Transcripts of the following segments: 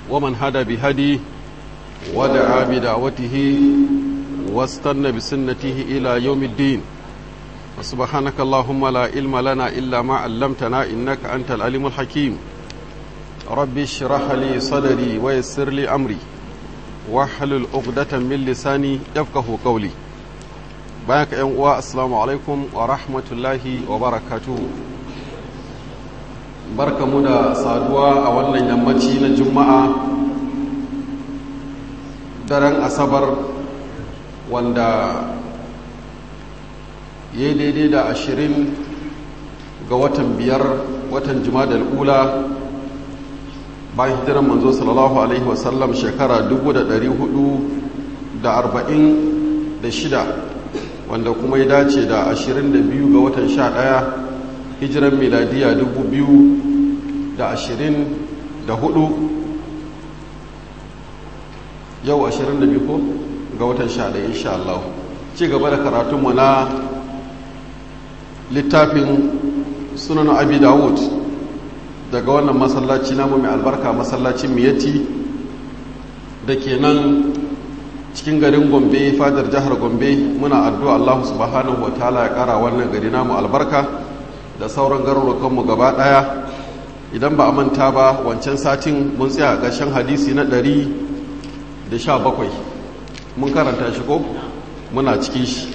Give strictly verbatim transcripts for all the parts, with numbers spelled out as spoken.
ومن هدى بهدي ودعا بدعوته واستنى بسنته إلى يوم الدين. سبحانك اللهم لا علم لنا إلا ما علمتنا إنك أنت العليم الحكيم. ربي اشرح لي صدري ويسر لي أمري واحلل عقدة من لساني يفقهوا قولي. بارك يا السلام عليكم ورحمة الله وبركاته. barka mu da saduwa a wannan yammaci na juma'a daren asabar wanda ya daidai da ashirin ga watan biyar watan jumadal ula bayan hijiran manzo sallallahu alaihi wasallam shekara dubu da dari hudu da arba'in da shida wanda kuma ya dace da ashirin da biyu ga watan sha ɗaya hijiran miladiya dubu biyu da ashirin da hudu yau ashirin da biyu ko ga watan sha ɗaya insha Allah. Ci gaba da karatunmu na littafin sunan abi dawud daga wannan masallaci namu mai albarka masallacin miyati da ke nan cikin garin gombe fadar jihar gombe. Muna addu'a Allah subhanahu wa ta'ala ya kara wannan gari namu albarka da sauran garurukanmu gaba ɗaya. Idan ba a manta ba wancan satin mun tsaya a ƙarshen hadisi na ɗari da sha bakwai mun karanta shi ko muna cikin shi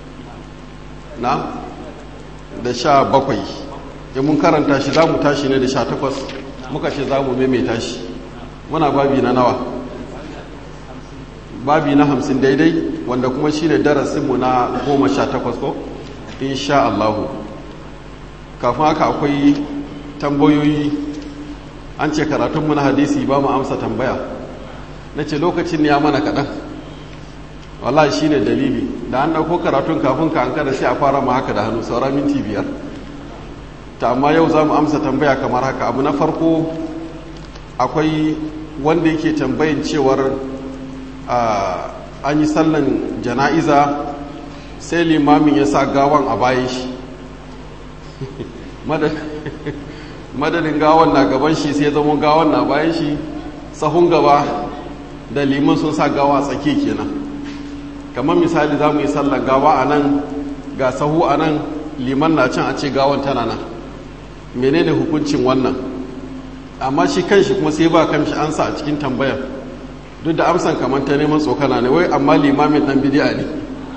na da sha bakwai in mun karanta shi za mu tashi ne da sha takwas muka ce za mu maimaita shi. Muna babi na nawa? Babi na hamsin daidai wanda kuma shi ne darasinmu na goma sha takwas ko insha Allahu. Kafin haka akwai tambayoyi. An ce karatunmu na hadisi ba mu amsa tambaya, na ce lokacin ya mana kaɗan, wallahi shi ne dalili da an ɗauko karatun kafin ka an kada sai a fara ma haka da hannu saura minti biyar ta. Amma yau za mu amsa tambaya kamar haka. Abu na farko, akwai wanda yake tambayin cewar an yi sallan jana'iza sai limamin ya sa gawan a bayan shi madadin gawan na gaban shi sai zama gawan na bayan shi, sahun gaba da liman sun sa gawa tsaki kenan. Kamar misali za mu yi sallan gawa a nan ga sahu a nan, liman na can a ce gawan tana nan, menene hukuncin wannan? Amma shi kanshi kuma sai ba kanshi ansa a cikin tambayar, duk da amsan kamar ta neman tsokana ne, wai amma limamin dan bidi'a ne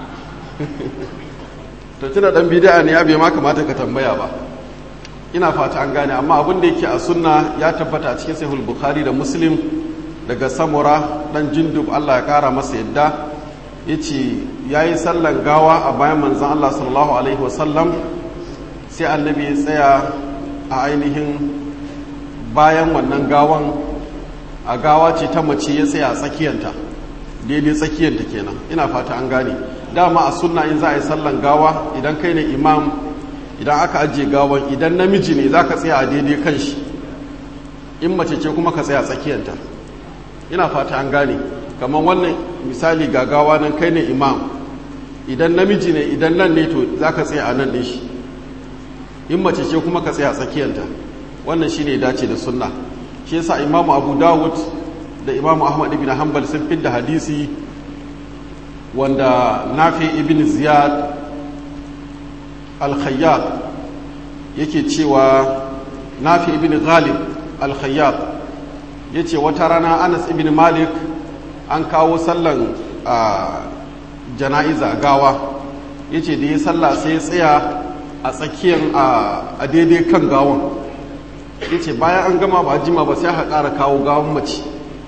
to tuna dan bidi'a ne ya bai ma kamata ka tambaya ba. Ina fata an gane. Amma abin da yake a sunna ya tabbata a cikin sahih bukhari da muslim daga samura dan jindub Allah ya kara masa yadda yace yayi sallan gawa a bayan manzon Allah sallallahu alaihi wasallam, sai annabi ya tsaya a ainihin bayan wannan gawan, a gawa ce ta mace ya tsaya a tsakiyanta, daidai tsakiyanta kenan. Ina fata an gane. Dama a sunna in za a yi sallan gawa, idan kai ne imam, idan aka ajiye gawan, idan namiji ne za ka tsaya a daidai kan shi, in mace ce kuma ka tsaya tsakiyanta. Ina fata an gane. Kamar wannan misali ga gawa nan kai ne imam, idan namiji ne idan nan ne to za ka tsaya a nan ɗin shi, in mace ce kuma ka tsaya tsakiyanta. Wannan shi ne dace da sunna. Shi yasa imamu abu dawud da imamu ahmad ibn hanbal sun fidda hadisi wanda nafi ibn ziyad al-khayyat yake cewa, nafi ibn ghalib al-khayyat yace wata rana Anas ibn Malik an kawo sallan jana'iza gawa, yace da ya salla sai ya tsaya a tsakiyar a daidai kan gawan, yace bayan an gama ba jima ba sai aka ƙara kawo gawan mace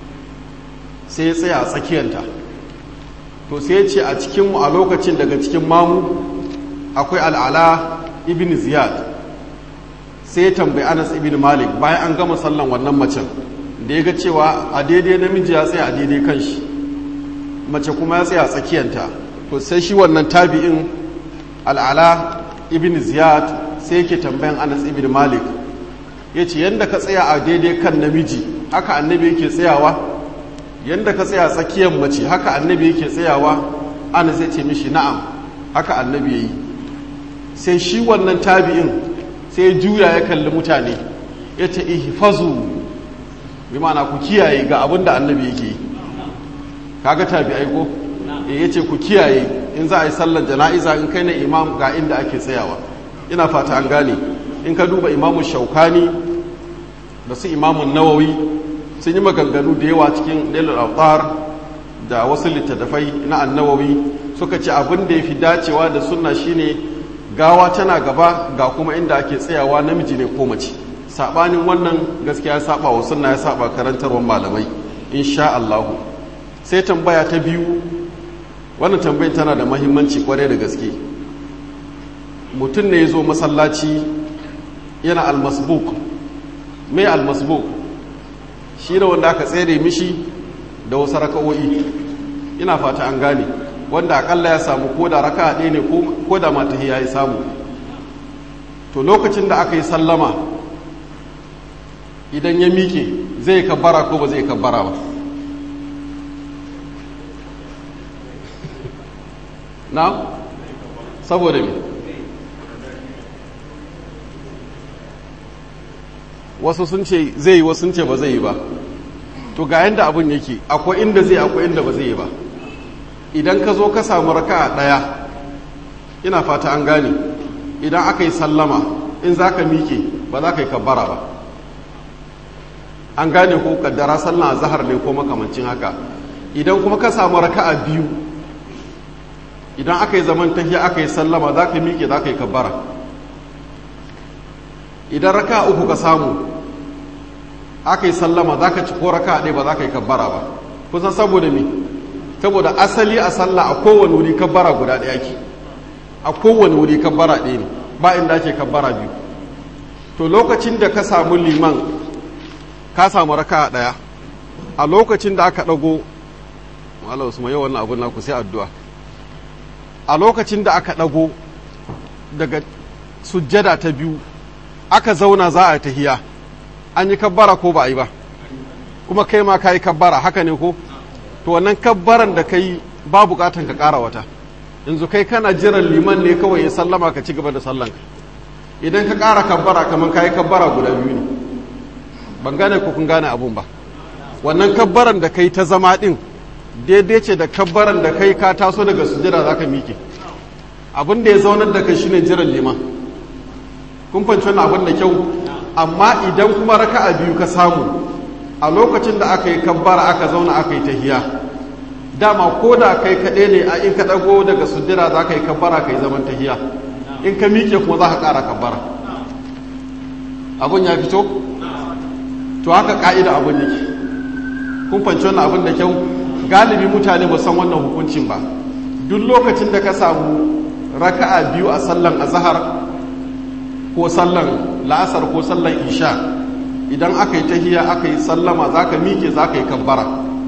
sai ya tsaya a tsakiyarta. To sai ya ce a cikinmu a lokacin daga cikin mamu akwai al'ala ibn ziyad, sai ya tambayi Anas ibn Malik bayan an gama sallan wannan macen da ya ga cewa a daidai namiji ya tsaya a daidai kan shi, mace kuma ya tsaya a tsakiyanta. To sai shi wannan tabi'in al'ala ibn ziyad sai yake tambayan Anas ibn Malik, ya ce yadda ka tsaya a daidai kan namiji haka annabi yake tsayawa, yadda ka tsaya tsakiyar mace haka annabi yake tsayawa? Anas ya ce mishi na'am, haka annabi ya yi. sai shi wannan tabi'in sai juya ya kalli mutane ya ce ihfazu bi ma'ana ku kiyaye ga abin da annabi yake yi kaga tabi'ai ko eh yace ku kiyaye in za a yi sallar jana'iza in kai ne imam ga inda ake tsayawa ina fata an gane in ka duba imamu shaukani da su imamun nawawi sun yi maganganu da yawa cikin dalil al da wasu littattafai na annawawi suka ce abin da ya fi dacewa da sunna shine gawa tana gaba ga kuma inda ake tsayawa namiji ne ko mace sabanin wannan gaskiya ya saba wa sunna ya saba karantarwar malamai insha Allah sai tambaya ta biyu wannan tambayar tana da muhimmanci kwarai da gaske mutum ne ya zo masallaci yana almasbuk mai almasbuk shi da wanda aka tsere mishi da wasu raka'o'i ina fata an gane wanda akalla ya samu ko da raka'a ɗaya ne ko da matahi ya yi samu to lokacin da aka yi sallama idan ya mike zai kabbara ko ba zai kabbara ba na saboda me wasu sun ce zai yi wasu sun ce ba zai yi ba to ga yanda abin yake akwai inda zai akwai inda ba zai yi ba idan ka zo ka samu raka'a daya ina fata an gane idan aka yi sallama in za ka mike ba za ka yi kabbara ba an gane ko kaddara sallah zahar ne ko makamancin haka idan kuma ka samu raka'a biyu idan aka yi zaman tahiya aka yi sallama za ka mike za ka yi kabbara idan raka'a uku ka samu aka yi sallama za ka ci ko raka'a ɗaya ba za ka yi kabbara ba kusan saboda me saboda asali a sallah a kowane wuri kabbara guda ɗaya ke a kowane wuri kabbara ɗaya ne ba inda ake kabbara biyu to lokacin da ka samu liman ka samu raka'a ɗaya a lokacin da aka ɗago malam usman yau wannan abun naku sai addu'a a lokacin da aka ɗago daga sujjada ta biyu aka zauna za a tahiya an yi kabbara ko ba a yi ba kuma kai ma ka yi kabbara haka ne ko to wannan kabbaran da kai ba bukatan ka ƙara wata yanzu kai kana jiran liman ne kawai ya sallama ka ci gaba da sallanka idan ka ƙara kabbara kamar ka yi kabbara guda biyu ne ban gane ko kun gane abun ba wannan kabbaran da kai ta zama ɗin daidai ce da kabbaran da kai ka taso daga sujjada za ka miƙe abin da ya zaunar da kai shine jiran liman kun fanci wannan abin da kyau amma idan kuma raka'a biyu ka samu a lokacin da aka yi kabbara aka zauna aka yi tahiya dama ko da kai kaɗai ne a in ka ɗago daga sujjada za ka yi kabbara ka yi zaman tahiya in ka miƙe kuma za ka ƙara kabbara abin ya fito to haka ƙa'ida abin yake kun fanci wannan abin da kyau galibi mutane ba san wannan hukuncin ba duk lokacin da ka samu raka'a biyu a sallan azhar ko sallan la'asar ko sallan isha idan aka yi tahiya aka yi sallama za ka miƙe za ka yi kabbara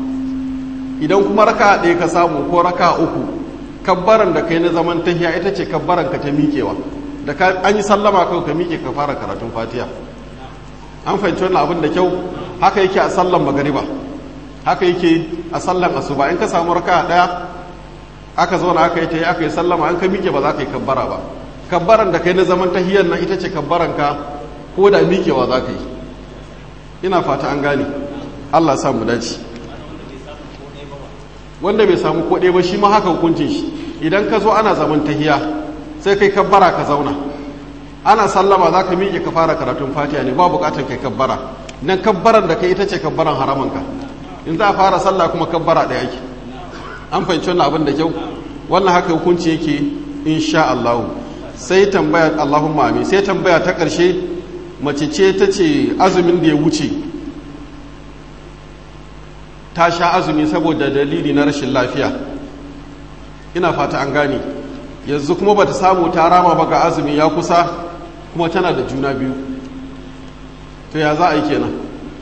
idan kuma raka ɗaya ka samu ko raka uku kabbaran da kai na zaman tahiya ita ce kabbaran ka ta miƙewa da an yi sallama kawai ka miƙe ka fara karatun fatiha an fahimci wannan abin da kyau haka yake a sallan magariba haka yake a sallan asuba in ka samu raka ɗaya aka zauna aka yi tahiya aka yi sallama an ka miƙe ba za ka yi kabbara ba kabbaran da kai na zaman tahiyar nan ita ce kabbaran ka ko da miƙewa za ka yi ina fata an gane Allah sa mu dace wanda bai samu ko ɗaya ba shi ma haka hukuncin shi idan ka zo ana zaman tahiya sai kai kabbara ka zauna ana sallama za ka miƙe ka fara karatun fatiha ne ba buƙatar kai kabbara nan kabbaran da kai ita ce kabbaran haramanka in za a fara sallah kuma kabbara ɗaya yake an fahimci wannan abin da kyau wannan haka hukunci yake insha Allah sai tambaya Allahumma amin sai tambaya ta ƙarshe mace ce ta ce azumin da ya wuce ta sha azumi saboda dalili na rashin lafiya ina fata an gane yanzu kuma bata samu ta rama ba ga azumi ya kusa kuma tana da juna biyu to ya za a yi kenan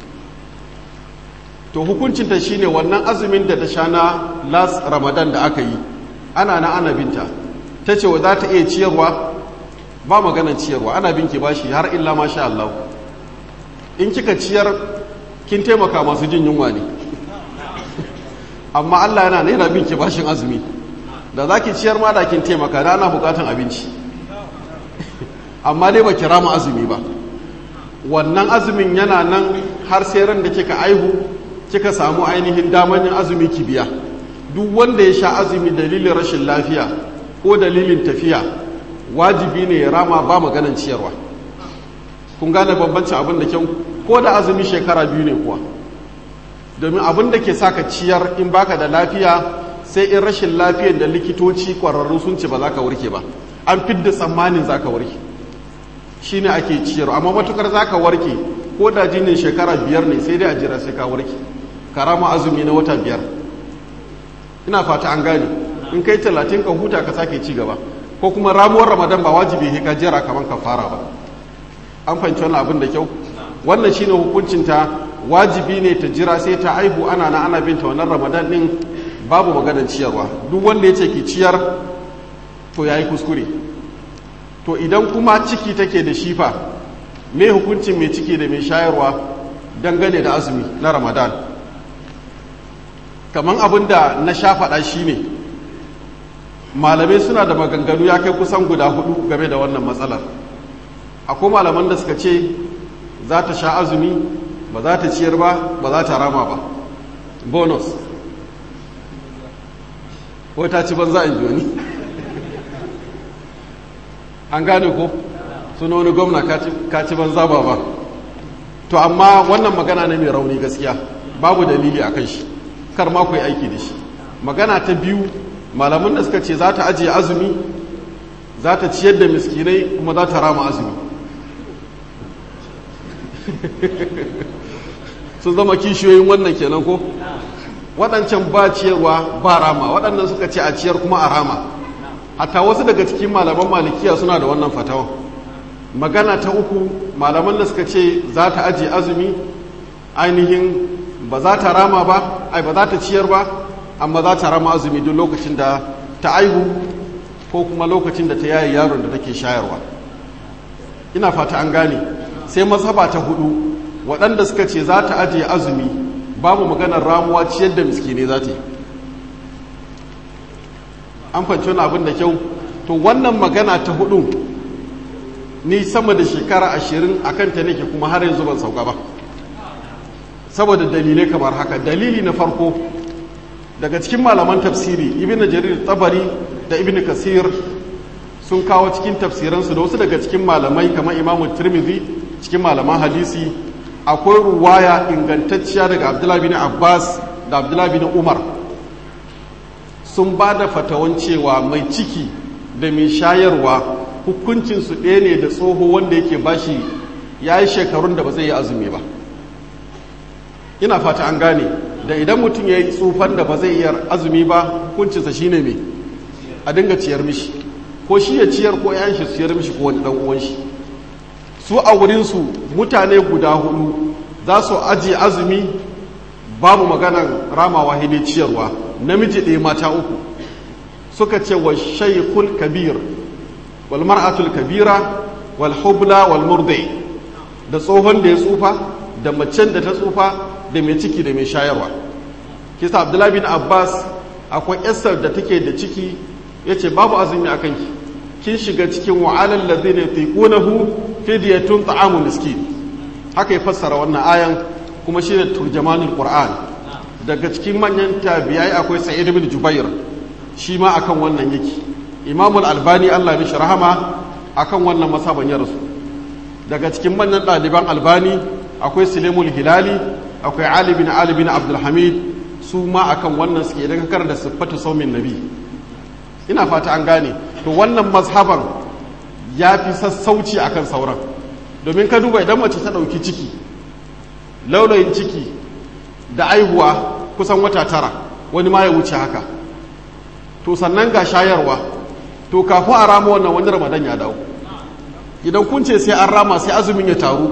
to hukuncinta shine wannan azumin da ta sha na last ramadan da aka yi ana na ana binta ta ce wa za ta iya ciyarwa ba maganan ciyarwa ana binki bashi har illa masha Allah in kika ciyar kin taimaka masu jin yunwa ne amma Allah yana naira binki bashin azumi da za ki ciyar ma da kin taimaka da ana bukatan abinci amma dai ba kira mu azumi ba wannan azumin yana nan har sai ran da kika aihu kika samu ainihin daman yin azumi ki biya. Duk wanda ya sha azumi dalilin rashin lafiya ko dalilin tafiya wajibi ne ya rama, ba maganan ciyarwa. Kun gane bambancin abin da kyau, ko da azumi shekara biyu ne kuwa, domin abin da ke saka ciyar in baka da lafiya sai in rashin lafiyar da likitoci kwararru sun ce ba za ka warke ba, an fidda tsammanin za ka warke, shi ne ake ciyar. Amma matukar za ka warke ko da jinin shekara biyar ne sai dai a jira sai ka warke, karama azumi na wata biyar. Ina fata an gane, in kai talatin ka huta ka sake ci gaba, ko kuma ramuwar ramadan ba wajibi sai ka jira kamar ka fara ba. An fahimci wannan abin da kyau. Wannan shine hukuncinta, wajibi ne ta jira sai ta aihu ana na ana binta wannan ramadan din, babu maganar ciyarwa. Duk wanda ya ce ki ciyar to yayi kuskure. To idan kuma ciki take da shifa, me hukuncin mai ciki da mai shayarwa dangane da azumi na ramadan? Kaman abin da na sha faɗa shine malamai suna da maganganu ya kai kusan guda hudu game da wannan matsalar. Akwai malaman da suka ce za ta sha azumi, ba za ta ciyar ba, ba za ta rama ba, bonus ko ta ci banza in joni. An gane ko suna wani gwamna ka ci banza ba ba. To amma wannan magana ne mai rauni gaskiya, babu dalili a kan shi, kar ma ku yi aiki da shi. Magana ta biyu, malaman da suka ce za ta ajiye azumi, za ta ciyar da miskinai, kuma za ta rama azumi. Sun zama kishiyoyin wannan kenan ko? Waɗancan ba ciyarwa ba rama, waɗannan suka ce a ciyar kuma a rama. Hatta wasu daga cikin malaman malikiya suna da wannan fatawa. Magana ta uku, malaman da suka ce za ta ajiye azumi, ainihin ba za ta rama ba, ai ba za ta ciyar ba, amma za ta rama azumi duk lokacin da ta aihu ko kuma lokacin da ta yaye yaron da take shayarwa. Ina fata an gane. Sai mazhaba ta hudu, waɗanda suka ce za ta ajiye azumi, babu maganar ramuwa, ciyar da miskine za ta yi. An fahimci wani abin da kyau. To wannan magana ta hudu ni sama da shekara ashirin a kanta nake, kuma har yanzu ban sauka ba, saboda dalilai kamar haka. Dalili na farko, daga cikin malaman tafsiri ibn jarir tabari da ibn kasir sun kawo cikin tafsiransu, da wasu daga cikin malamai kamar imamu tirmidhi cikin malaman hadisi, akwai ruwaya ingantacciya daga abdullahi bin abbas da abdullahi bin umar, sun ba da fatawan cewa mai ciki da mai shayarwa hukuncinsu ɗaya ne da tsoho wanda yake bashi ya yi shekarun da ba zai yi azumi ba. Ina fata an gane, da idan mutum ya yi tsufan da ba zai iya azumi ba, hukuncinsa shi ne mai a dinga ciyar mishi, ko shi ya ciyar ko yan shi ciyar mishi ko wani uwan shi. Su a wurinsu mutane guda hudu za su ajiye azumi, babu maganar ramawa hidai ciyarwa, namiji ɗaya mata uku. Suka ce wa shaykhul kabir wal mar'atul kabira wal hubla wal murdi, da tsohon da ya tsufa da macen da ta tsufa da mai ciki da mai shayarwa. Kisa Abdullahi bin Abbas akwai yasar da take da ciki, yace babu azumi akan ki, kin shiga cikin wa'alal ladina yutiqunahu fidyatun ta'amu miskin. Haka ya fassara wannan ayan, kuma shi ne turjamanul Qur'an. Daga cikin manyan tabi'ai akwai Sa'id bin Jubair, shi ma akan wannan yake. Imamul Albani Allah ya mishi rahama akan wannan masaban ya rasu. Daga cikin manyan ɗaliban Albani akwai Sulaimul Hilali, akwai Ali bin Ali bin Abdul Hamid, su ma akan wannan suke, idan ka karanta siffatu saumin nabi. Ina fata an gane. To wannan mazhaban ya fi sassauci akan sauran, domin ka duba idan mace ta ɗauki ciki, laulayin ciki da aihuwa kusan wata tara, wani ma ya wuce haka, to sannan ga shayarwa, to kafin a rama wannan wani ramadan ya dawo. Idan kun ce sai an rama sai azumin ya taru,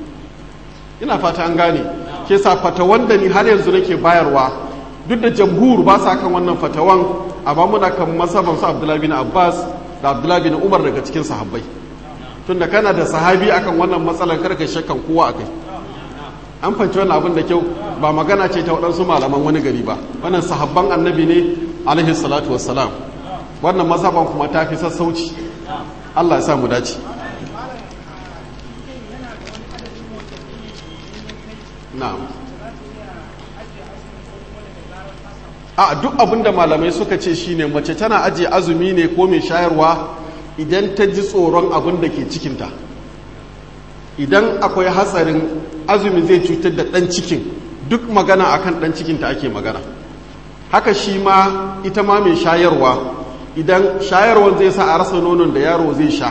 ina fata an gane. Ke sa fatawan da ni har yanzu nake bayarwa, duk da jamhur ba sa kan wannan fatawan, amma muna kan masaban su Abdullahi bin Abbas da Abdullahi bin Umar daga cikin sahabbai. Tunda kana da sahabi akan wannan matsalar, karka shakkan kowa akai. An fanci wannan abin da kyau, ba magana ce ta waɗansu malaman wani gari ba, wannan sahabban annabi ne alaihi salatu wassalam. Wannan masaban kuma ta fi sassauci. Allah ya sa mu dace. a duk abin da malamai suka ce shine mace tana ajiye azumi ne ko mai shayarwa idan ta ji tsoron abin da ke cikinta. Idan akwai hatsarin azumi zai cutar da ɗan cikin, duk magana akan ɗan cikinta ake magana. Haka shi ma ita ma mai shayarwa, idan shayarwar zai sa a rasa nonon da yaro zai sha,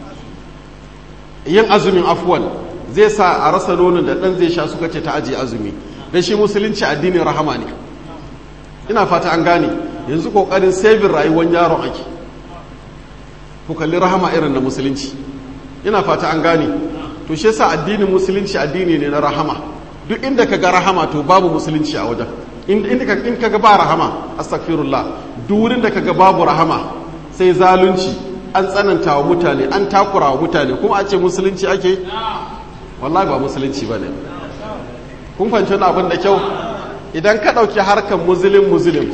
yin azumin afuwan zai sa a rasa nonon da ɗan zai sha, suka ce ta ajiye azumi. Dan shi musulunci addinin rahama ne. Ina fata an gane, yanzu kokarin sabin rayuwar yaron ake. Ku kalli rahama irin na musulunci. Ina fata an gane. To shi yasa addinin musulunci addini ne na rahama. Duk inda ka ga rahama to babu musulunci a wajen. Inda ka in ka ga ba rahama, astaghfirullah. Duk wurin da ka ga babu rahama sai zalunci, an tsananta wa mutane, an takura wa mutane, kuma a ce musulunci ake? Wallahi ba musulunci bane. Kun fahimci wani abin da kyau? Idan ka ɗauki harkar muslim muslim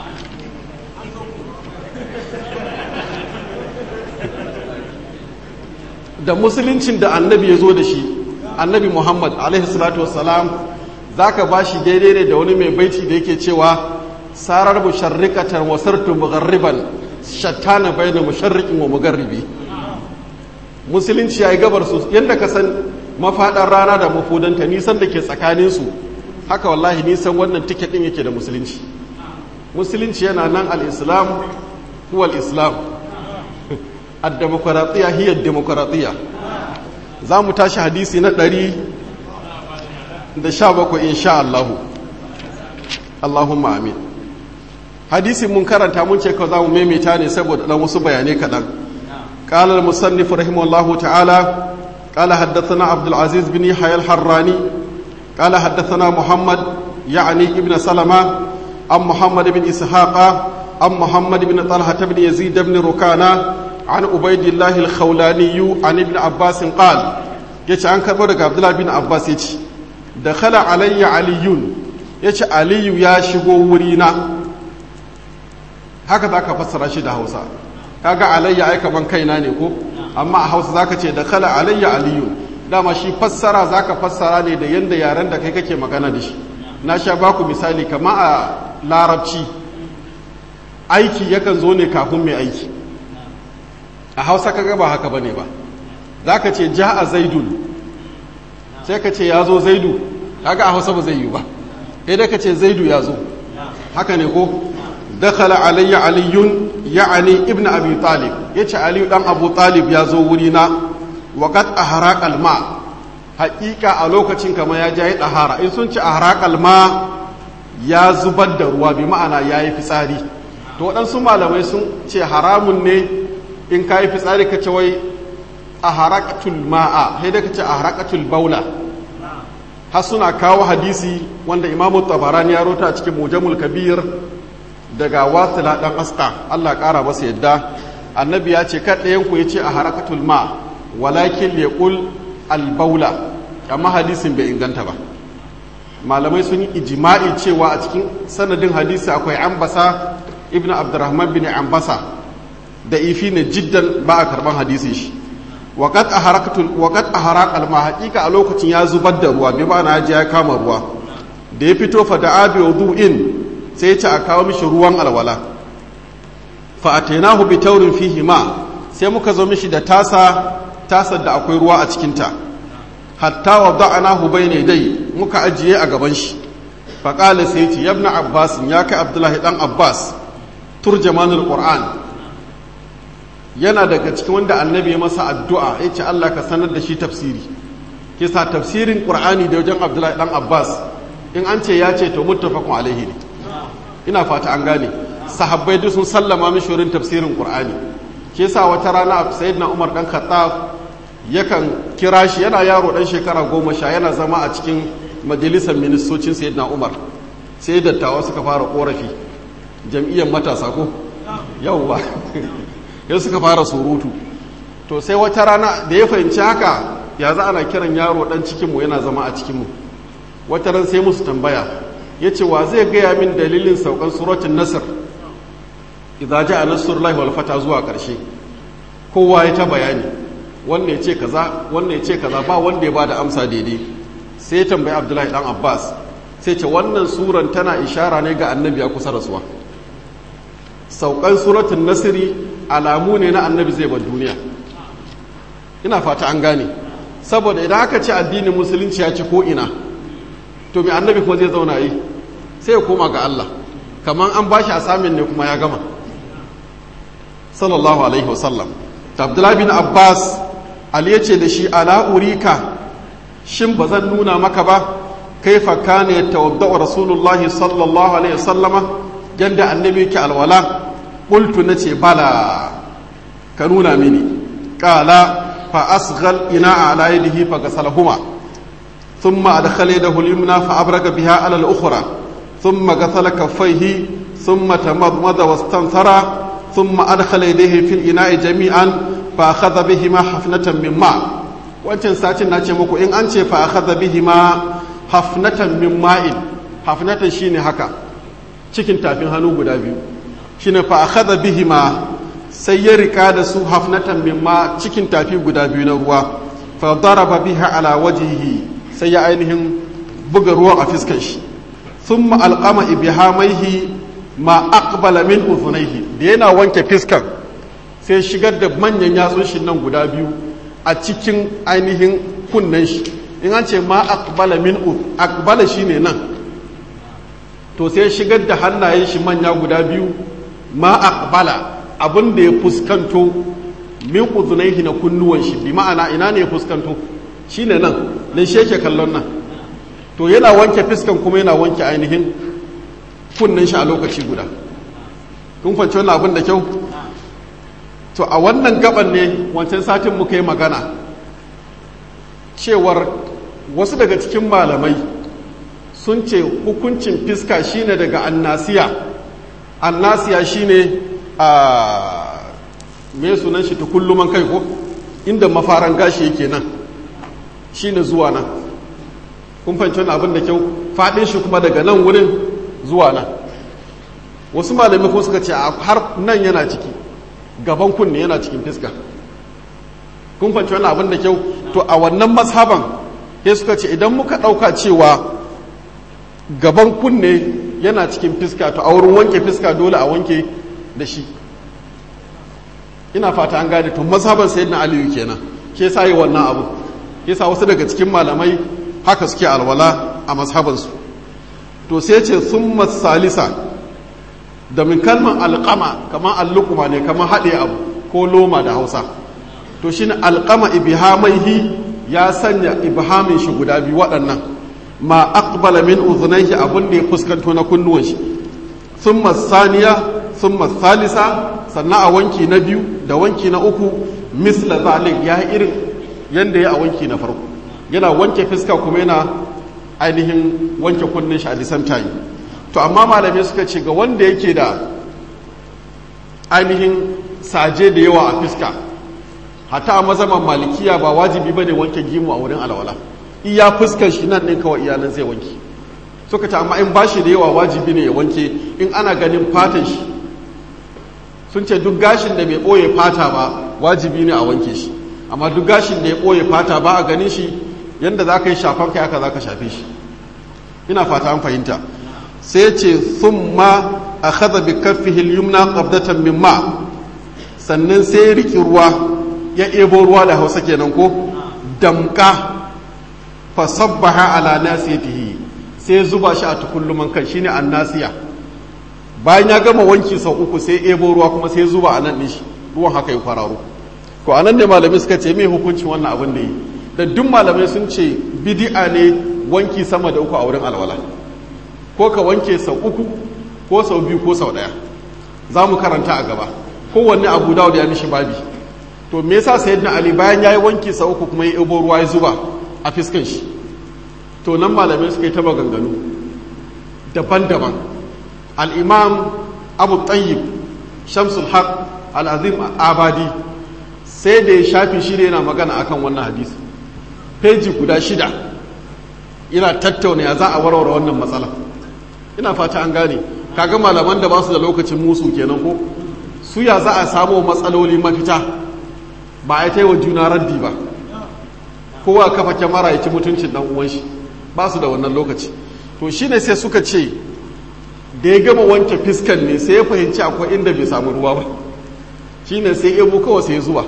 da musuluncin da annabi ya zo da shi, annabi Muhammad alaihi salatu wassalam, za ka ba shi daidai da wani mai baiti da yake cewa sarar musharrikatar wasartu mugharriban shattana bayna musharrikin wa mugarribi. Musulunci ya yi gabar su yadda ka san mafaɗar rana da mafudanta, nisan da ke tsakaninsu, haka wallahi nisan wannan tiket ɗin yake da musulunci. Musulunci yana nan al-islam huwa al-islam, ad-demokratiya hiya ad-demokratiya. Za mu tashi hadisi na ɗari da sha bakwai insha Allahu. Allahumma amin. Hadisin mun karanta mun ce kawai za mu maimaita ne saboda ɗan wasu bayanai kaɗan. قال المصنف رحمه الله تعالى قال حدثنا عبد العزيز بن يحيى الحراني قال حدثنا محمد يعني ابن سلمة عن محمد بن إسحاق عن محمد بن طلحة بن يزيد بن ركانة عن عبيد الله الخولاني عن ابن عباس قال يتي عن كبر عبد الله بن عباس يتي دخل علي علي يتي علي يا شغو ورينا هكذا كفسر شي ده Hausa. Kaga alayya ai kaman kaina ne ko, amma a Hausa zaka ce da kala alayya aliyu. Dama shi fassara zaka fassara ne da yanda yaren da kai kake magana da shi. Na sha baku misali kama a larabci aiki yakan zo ne kafin mai aiki. A Hausa kaga ba haka bane ba. Zaka ce ja'a zaidun, sai ka ce ya zo zaidu. Kaga a Hausa ba zai yi ba. Sai da ka ce zaidu ya zo. Haka ne ko? دخل علي علي يعني ابن أبي طالب يتي علي دان أبو طالب يازو ورينا وقد أحرق الماء حقيقة a lokacin kama ya jayi ɗahara in sun ci أحرق الماء ya zubar da ruwa bi ma'ana ya yi fitsari to waɗansu malamai sun ce haramun ne in ka yi fitsari ka ce wai أحرقtul ma'a sai da ka ce أحرقtul baula har suna kawo hadisi wanda imamu tabarani ya rota a cikin mujamul kabir daga wasila ɗan aska Allah ƙara masa yadda annabi ya ce kaɗayenku ya ce a harakatul ma walakin liƙul albaula amma hadisin bai inganta ba malamai sun yi ijima'i cewa a cikin sanadin hadisi akwai ambasa ibn abdurrahman bin ambasa da ifi ne jiddan ba a karban hadisi shi waƙat a harakatul waƙat a harakal ma haƙiƙa a lokacin ya zubar da ruwa bai ba na ya kama ruwa da ya fito fa da abi wudu'in sai ce a kawo mishi ruwan alwala fa'atainahu bi taurin fihi ma sai muka zo mishi da tasa tasar da akwai ruwa a cikinta hatta wada'nahu bayna dai muka ajiye a gaban shi fa qala sai ce ibn abbas ya kai abdullahi dan abbas turjamanul qur'an yana daga cikin wanda annabi ya masa addu'a yace Allah ka sanar da shi tafsiri kisa tafsirin qur'ani da wajen abdullahi dan abbas in an ce ya ce to muttafaqun alaihi ne ina fata an gane sahabbai duk sun sallama mishi wurin tafsirin qur'ani ke yasa wata rana sayyidina umar dan khattab yakan kira shi yana yaro dan shekara goma sha yana zama a cikin majalisar ministocin sayyidina umar sai dattawa suka fara korafi jam'iyyar matasa ko yawwa yau suka fara surutu to sai wata rana da ya fahimci haka ya za ana kiran yaro dan cikinmu yana zama a cikinmu wata ran sai musu tambaya ya ce wa zai gaya min dalilin saukan suratun nasir idan ja a nasrullahi wal fata zuwa ƙarshe kowa ya ta bayani wanda ya ce kaza wanda ya ce kaza ba wanda ya ba da amsa daidai sai ya tambayi abdullahi dan abbas sai ce wannan suran tana ishara ne ga annabi ya kusa rasuwa. Saukan suratun nasiri alamu ne na annabi zai bar duniya. Ina fata an gane, saboda idan aka ce addinin musulunci ya ci ko ina, to mai annabi kuma zai zauna yi sai ya koma ga Allah, kamar an bashi asamin ne kuma ya gama sallallahu alaihi wasallam. Abdullahi bin Abbas Ali ya ce da shi, ala urika, shin ba zan nuna maka ba kaifa kana yatawaddau rasulullahi sallallahu alaihi wasallama, yanda annabi yake alwala. Qultu nace bala, ka nuna mini. Qala fa asghal ina ala yadihi fa ghasalahuma thumma adkhala yadahu al-yumna fa abraga biha ala al-ukhra thumma ghasala kaffayhi thumma tamadmada wastanthara thumma adkhala yadayhi fil ina'i jami'an fa akhadha bihima hafnatan min ma. Wancan sacin nace muku in an ce fa akhadha bihima hafnatan min ma'in, hafnatan shine haka cikin tafin hannu guda biyu, shine fa akhadha bihima, sai ya rika da su hafnatan mimma cikin tafi guda biyu na ruwa, fa daraba biha ala wajhihi, sai ya ainihin buga ruwan a fiskar shi. Thumma alqama ibhamaihi ma aqbala min udhunayhi, da yana wanke fiskar sai shigar da manyan yatsun shi nan guda biyu a cikin ainihin kunnen shi. In an ce ma aqbala min udh, aqbala shine nan, to sai shigar da hannayen shi manya guda biyu, ma aqbala abin da ya fuskanto min uzunaihi na kunnuwan shi, bi ma'ana ina ne ya fuskanto shine nan, nan shi yake kallon nan, to yana wanke fiskan kuma yana wanke ainihin kunnen shi a lokaci guda. kun fahimci wannan abin da kyau? To a wannan gaban ne wancan satin muka yi magana cewar wasu daga cikin malamai sun ce hukuncin fiska shine daga annasiya. Annasiya shine a me sunan shi tukulluman kai ko inda mafaran gashi yake nan shine zuwa nan. kun fahimci wannan abin da kyau? Fadin shi kuma daga nan wurin zuwa nan. Wasu malamai ko suka ce har nan yana ciki, gaban kunne yana cikin fiska. kun fahimci wannan abin da kyau? To a wannan mazhaban sai suka ce idan muka ɗauka cewa gaban kunne yana cikin fiska, to a wurin wanke fiska dole a wanke da shi. Ina fata an gane, to mazhaban sayyidina Aliyu kenan ke sa yi wannan abu, ke sa wasu daga cikin malamai haka suke alwala a mazhabansu. To sai ce summa salisa, da min kalman alqama kamar allukuma ne, kamar haɗe abu ko loma da Hausa. To shine alqama ibhamaihi, ya sanya ibhamin shi guda biyu waɗannan, ma aqbala min udhunayhi, abun da ya fuskanto na kunnuwan shi. Thumma saniya thumma salisa, sannan a wanki na biyu da wanki na uku, misla zalik, ya irin yanda ya a wanki na farko, yana wanke fiska kuma yana ainihin wanke kunnen shi a the same time. To amma malamai suka ce ga wanda yake da ainihin saje da yawa a fiska, hata a mazaman malikiya ba wajibi bane wanke gimu a wurin alwala, iya fuskar shi nan ɗin kawai iyalan zai wanke. Suka ce amma in bashi da yawa wajibi ne ya wanke in ana ganin fatan shi. Sun ce duk gashin da bai ɓoye fata ba wajibi ne a wanke shi, amma duk gashin da ya ɓoye fata ba a ganin shi, yadda za ka yi shafan kai haka za ka shafe shi. Ina fata an fahimta. Sai ce sun ma a haza bi kaffihi al-yumna qabdatan min ma, sannan sai ya riƙe ruwa, ya ebo ruwa da Hausa kenan ko, damka fa sabbaha ala nasiyatihi, sai zuba shi a tukulluman kan, shine annasiya. Bayan ya gama wanki sau uku sai ebo ruwa kuma sai zuba a nan din shi, ruwan haka ya kwararo. Ko anan ne malamai suka ce me hukuncin wannan abin da yi? Da duk malamai sun ce bid'a ne wanki sama da uku a wurin alwala, ko ka wanke sau uku ko sau biyu ko sau ɗaya. Za mu karanta a gaba, kowanne Abu Dawud ya mishi babi. To me yasa sayyidina Ali bayan yayi wanki sau uku kuma ya ebo ruwa ya zuba a fiskan shi? To nan malamai suka yi ta maganganu daban-daban. Al-Imam Abu Tayyib Shamsul Haq Al-Azim Abadi sai da ya shafi shi yana magana akan wannan hadisi, peji guda shida yana tattauna ya za a warware wannan matsala. Ina fata an gane, kaga malaman da ba su da lokacin musu kenan ko su ya za a samu matsaloli mafita, ba a yi wa juna raddi ba, kowa kafa kyamara ya ci mutuncin dan uwan shi, ba su da wannan lokaci. to shine sai suka ce da ya gama wanke fiskan ne sai ya fahimci akwai inda bai samu ruwa ba shine sai ebo kawai sai zuwa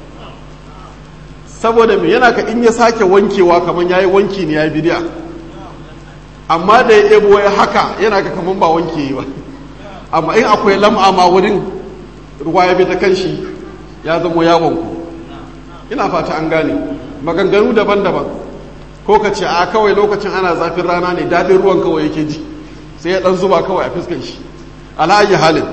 saboda me yana ka in ya sake wankewa kamar yayi wanki ne yayi bidiya amma da ya ebo ya haka yana ka kamar ba wanke yi ba amma in akwai lam'a ma wurin ruwa ya bi ta kanshi ya zama yawon ku ina fata an gane maganganu daban-daban ko ka ce a kawai lokacin ana zafin rana ne daɗin ruwan kawai yake ji sai ya ɗan zuba kawai a fiskan shi ala'ayi halin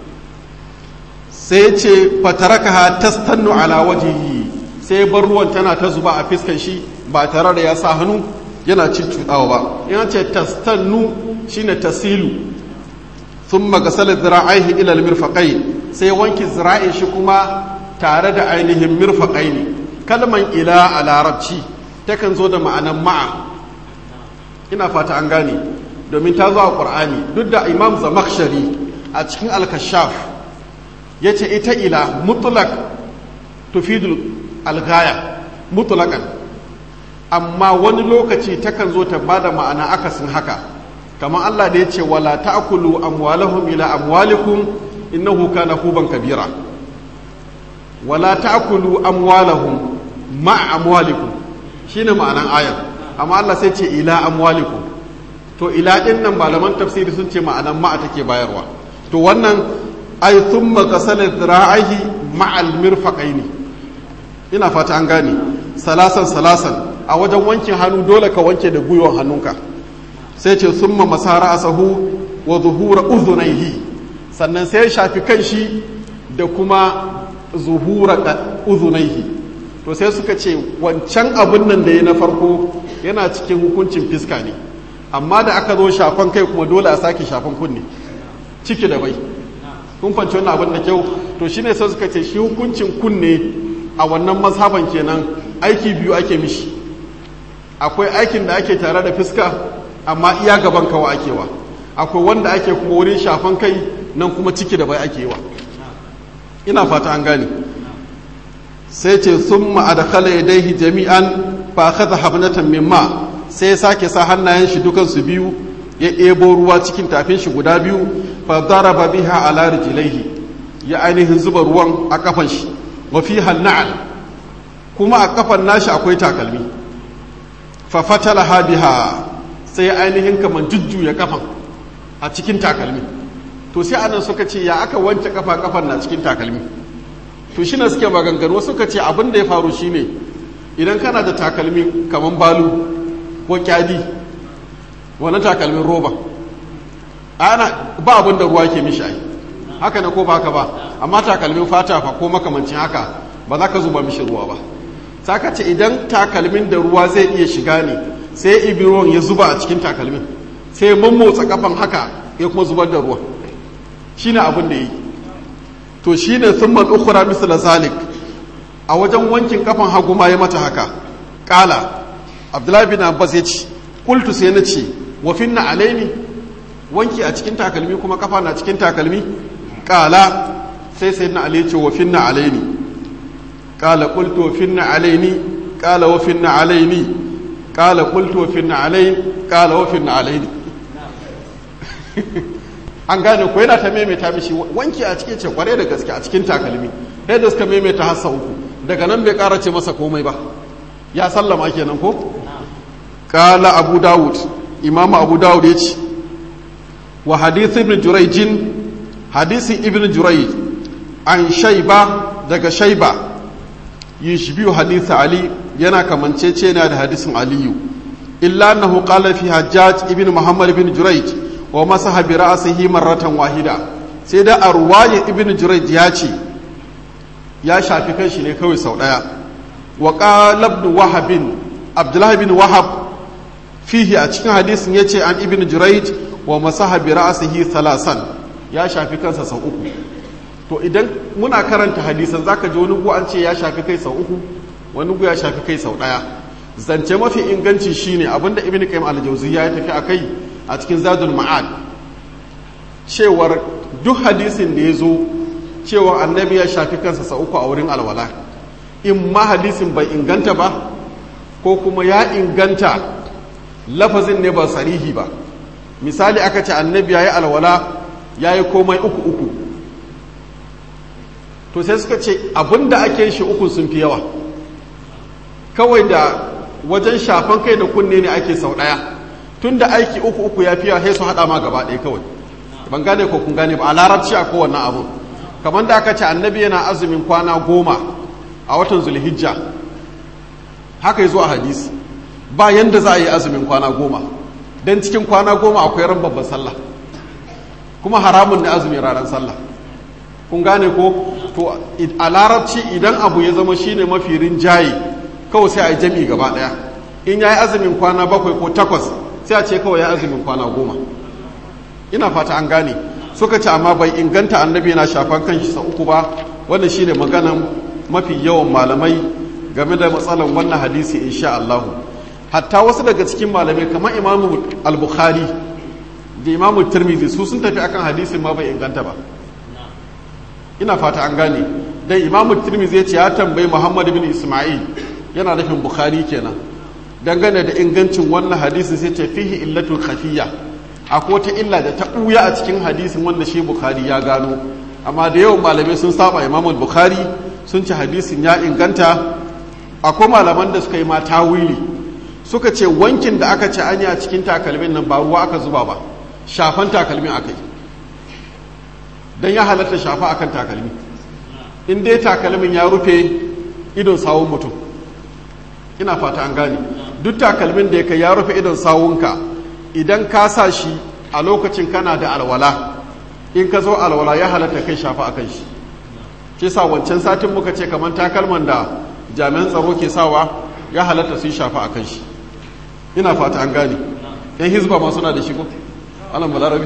sai ce fataraka ha tastannu ala wajihi sai bar ruwan tana ta zuba a fiskan shi ba tare da ya sa hannu yana cuɗawa ba yana ce tastannu shine tasilu thumma gasala zira'aihi ila al-mirfaqayn sai wanki zira'in shi kuma tare da ainihin mirfaqaini kalman ila a larabci takan zo da ma'anan ma'a ina fata an gane domin ta zo a ƙur'ani duk da imam zamakshari a cikin al-kashaf ya ce ita ila mutlaq tufidul algaya mutlaqan amma wani lokaci takan zo ta bada ma'ana akasin haka kamar Allah da ya ce wala ta'kulu amwalahum ila amwalikum innahu kana huban kabira wala ta'kulu amwalahum ma amwalikum shine ma'anan ayar amma Allah sai ce ila amwalikum to ila din nan malaman tafsiri sun ce ma'anan ma'a take bayarwa to wannan ay thumma qasala dhira'ihi ma'al mirfaqaini ina fata an gane salasan salasan a wajen wankin hannu dole ka wanke da gwiwon hannunka sai ce thumma masara asahu wa zuhura udhunayhi sannan sai ya shafi kanshi da kuma zuhura udhunayhi to sai suka ce wancan abin nan da ya na farko yana cikin hukuncin fiska ne amma da aka zo shafan kai kuma dole a sake shafan kunne ciki da bai kun fanci wannan abin da kyau to shine sai suka ce shi hukuncin kunne a wannan mazhaban kenan aiki biyu ake mishi akwai aikin da ake tare da fiska amma iya gaban kawa ake wa akwai wanda ake kuma wurin shafan kai nan kuma ciki da bai ake wa ina fata an gane sai ce sun ma'adakala ya daihi jami'an ba kaza habnatan mimma sai ya sake sa hannayen shi dukansu biyu ya ebo ruwa cikin tafin shi guda biyu fa daraba biha ala rijlaihi ya ainihin zuba ruwan a kafan shi wa fi hanna'al kuma a kafan nashi akwai takalmi fa fatalaha biha sai ya ainihin kaman jujjuya kafan a cikin takalmi to sai anan suka ce ya aka wanke kafa kafan na cikin takalmi to shi ne suke maganganu suka ce abin da ya faru shi ne idan kana da takalmi kamar balu ko kyadi wani takalmin roba ana ba abin da ruwa ke mishi ai haka na ko ba haka ba amma takalmin fata fa ko makamancin haka ba za ka zuba mishi ruwa ba saka ce idan takalmin da ruwa zai iya shiga ne sai ibi ruwan ya zuba a cikin takalmin sai mammotsa kafan haka ya kuma zubar da ruwa shine abin da yi to shi ne sun mal'ukura misala zalik a wajen wankin kafan hagu ma ya mata haka ƙala abdullahi bin abbas ya ce ƙultu sai na ce wafin na alaini wanki a cikin takalmi kuma kafa na cikin takalmi ƙala sai sai na alai ce wafin na alaini ƙala ƙultu wafin na alaini ƙala wafin na alaini ƙala ƙultu wafin na alaini ƙala wafin na alaini an gane ko yana ta maimaita mishi wanki a cikin ce kware da gaske a cikin takalmi sai da suka maimaita hassa uku daga nan bai kara ce masa komai ba ya sallama kenan ko kala abu dawud imamu abu dawud ya ce wa hadith ibn jurayjin hadisi ibn jurayj an shayba daga shayba yushbihu hadith ali yana kamancece ne da hadisin aliyu illa annahu qala fi hajjaj ibn muhammad ibn jurayj wa masaha bi ra'sihi marratan wahida sai da arwaye ibn jurayj ya ce ya shafi kanshi ne kawai sau daya wa qala ibn wahab abdullah ibn wahab fihi a cikin hadisin yace an ibn jurayj wa masaha bi ra'sihi thalasan ya shafi kansa sau uku to idan muna karanta hadisan zaka ji wani gu an ce ya shafi kai sau uku wani gu ya shafi kai sau daya zance mafi inganci shine abinda ibn qayyim al-jawziyya ya tafi akai a cikin zadul ma'ad cewar duk hadisin da ya zo cewar annabi ya shafi kansa sa uku a wurin alwala in ma hadisin bai inganta ba ko kuma ya inganta lafazin ne ba sarihi ba misali aka ce annabi yayi alwala yayi komai uku uku to sai suka ce abinda ake shi uku sun fi yawa kawai da wajen shafan kai da kunne ne ake sau daya tunda aiki uku uku ya fi yawa sai su hada ma gaba ɗaya kawai ban gane ko kun gane ba a larabci a kowanne abu kamar da aka ce annabi yana azumin kwana goma a watan zulhijja haka yazo a hadisi ba yanda za a yi azumin kwana goma don cikin kwana goma akwai ran babban sallah kuma haramun ne azumin ranar sallah kun gane ko to a larabci idan abu ya zama shine mafi rinjaye kawai sai a yi jami'i gaba daya in ya yi azumin kwana bakwai ko takwas sai a ce kawai ya azumin kwana goma ina fata an gane suka ce amma bai inganta annabi yana shafan kanshi sau uku ba wannan shine maganan mafi yawan malamai game da matsalan wannan hadisi insha Allah hatta wasu daga cikin malamai kamar imamu al-bukhari da imamu tirmidhi su sun tafi akan hadisin ma bai inganta ba ina fata an gane dai imamu tirmidhi ya ce ya tambayi muhammad ibn isma'il yana nufin bukhari kenan dangane da ingancin wannan hadisin sai ce fihi illatul khafiyya akwai wata illa da ta ɓuya a cikin hadisin wanda shi bukhari ya gano amma da yawan malamai sun saba imamu bukhari sun ci hadisin ya inganta akwai malaman da suka yi ma tawili suka ce wankin da aka ce an yi a cikin takalmin nan ba ruwa aka zuba ba shafan takalmin aka yi don ya halatta shafa akan takalmi in dai takalmin ya rufe idon sawun mutum ina fata an gane duk takalmin da ya kai ya rufe idon sawunka idan ka sa shi a lokacin kana da alwala in ka zo alwala ya halatta kai shafa akan shi ke sa wancan satin muka ce kamar takalman da jami'an tsaro ke sawa ya halatta su yi shafa akan shi ina fata an gane yan hizba ma suna da shi ko alam balarabi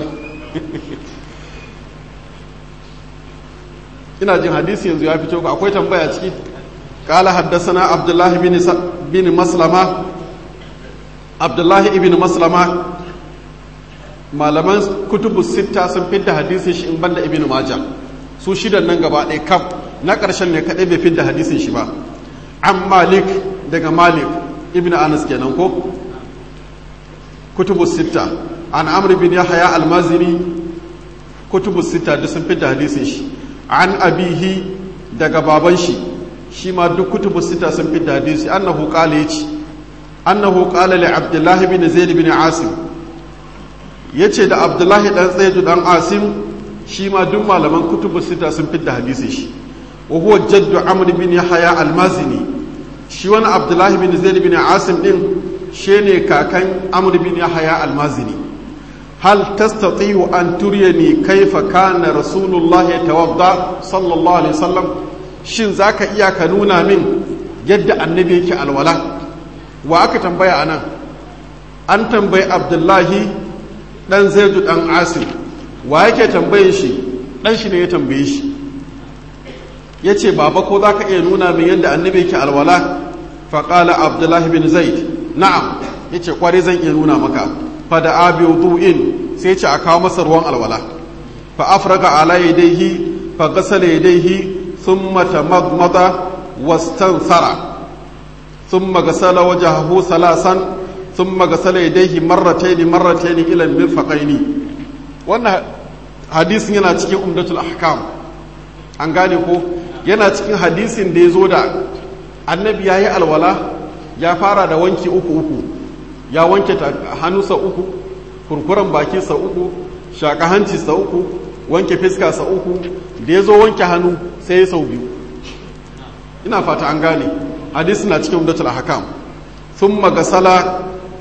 ina jin hadisi yanzu ya fito akwai tambaya ciki qala haddathana abdullah bin bin maslama abdullah ibn maslama malaman kutubu sita sun fidda hadisin shi in banda ibn majah su shidan nan gaba ɗaya kaf na ƙarshen ne kaɗai bai fidda hadisin shi ba an malik daga malik ibn anas kenan ko kutubu sita an amr bin yahya almazini kutubu sita da sun fidda hadisin shi an abihi daga baban shi shi ma duk kutubu sita sun fidda hadisi annahu qala yace annahu qala li abdullah bin zaid bin asim yace da abdullah dan zaid dan asim shi ma duk malaman kutubu sita sun fidda hadisin shi wa huwa jaddu amr bin yahya almazini shi wani abdullah bin zaid bin asim din shine kakan amr bin yahya almazini hal tastati'u an turyani kaifa kana rasulullahi yatawadda sallallahu alaihi wasallam shin zaka iya ka nuna min yadda annabi yake alwala wa aka tambaya anan an tambayi abdullahi dan zaidu dan asim wa yake tambayin shi dan shi ne ya tambaye shi yace baba ko zaka iya nuna min yadda annabi yake alwala fa qala abdullahi bin zaid na'am yace kware zan iya nuna maka fa da abi wudu'in sai ce a kawo masa ruwan alwala fa afraga ala yadayhi fa ghasala yadayhi thumma tamadmada wastansara thumma ghasala wajhahu salasan thumma ghasala yadayhi marratayn marratayn ila al-mirfaqayn wannan hadisin yana cikin umdatul ahkam an gane ko yana cikin hadisin da yazo da annabi yayi alwala ya fara da wanki uku uku ya wanke hannu sa uku kurkuren baki sa uku shaka hanci sa uku wanke fiska sa uku da ya zo wanke hannu sai ya sau biyu ina fata an gane hadisi na cikin umdatul ahkam thumma gasala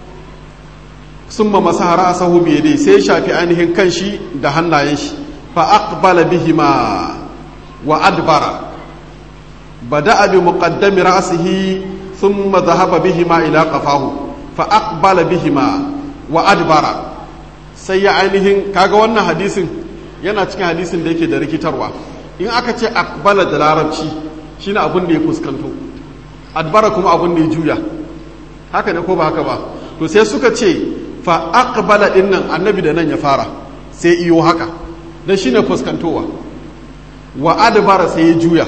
thumma masaha ra'sahu bi yadihi sai shafi ainihin kanshi da hannayen shi fa aqbala bihima wa adbara bada'a bi muqaddami ra'sihi thumma dhahaba bihima ila qafahu fa aqbala bihima wa adbara sai ya ainihin kaga wannan hadisin yana cikin hadisin da yake da rikitarwa in aka ce aqbala da larabci shine abin da ya fuskanto adbara kuma abin da ya juya haka ne ko ba haka ba to sai suka ce fa aqbala din nan annabi da nan ya fara sai iyo haka dan shine fuskantowa wa adbara sai ya juya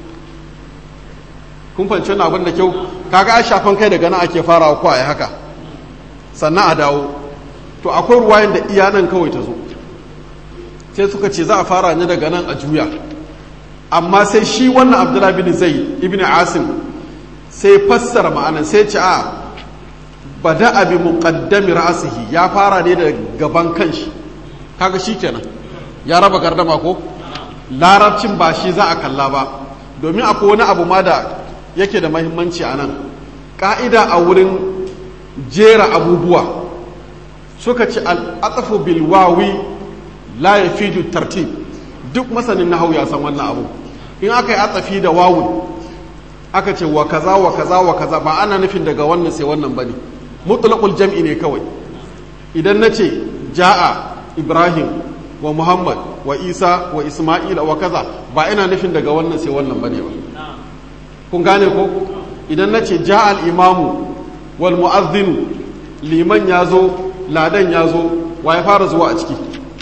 kun fahimci wannan abin da kyau kaga a shafan kai daga nan ake farawa ko ai haka sannan a dawo to akwai ruwayan da iya nan kawai ta zo sai suka ce za a fara ne daga nan a juya amma sai shi wannan abdullahi bin zai ibn asim sai fassara ma'anan sai ce a bada abi muqaddami ra'sihi ya fara ne da gaban kanshi kaga shikenan ya raba gardama ko larabcin ba shi za a kalla ba domin akwai wani abu ma da yake da mahimmanci a nan ka'ida a wurin jera abubuwa suka ci al'atafu bil wawi la yafidu tartib duk masanin nahwu ya san wannan abu in aka yi atsafi da wawun aka ce wa kaza wa kaza wa kaza ba ana nufin daga wannan sai wannan bane mutlaqul jam'i ne kawai idan nace ja'a ibrahim wa muhammad wa isa wa isma'il wa kaza ba ina nufin daga wannan sai wannan bane ba kun gane ko idan nace ja'a al-imamu wal mu'adhdhin liman yazo ladan yazo wa ya fara zuwa a ciki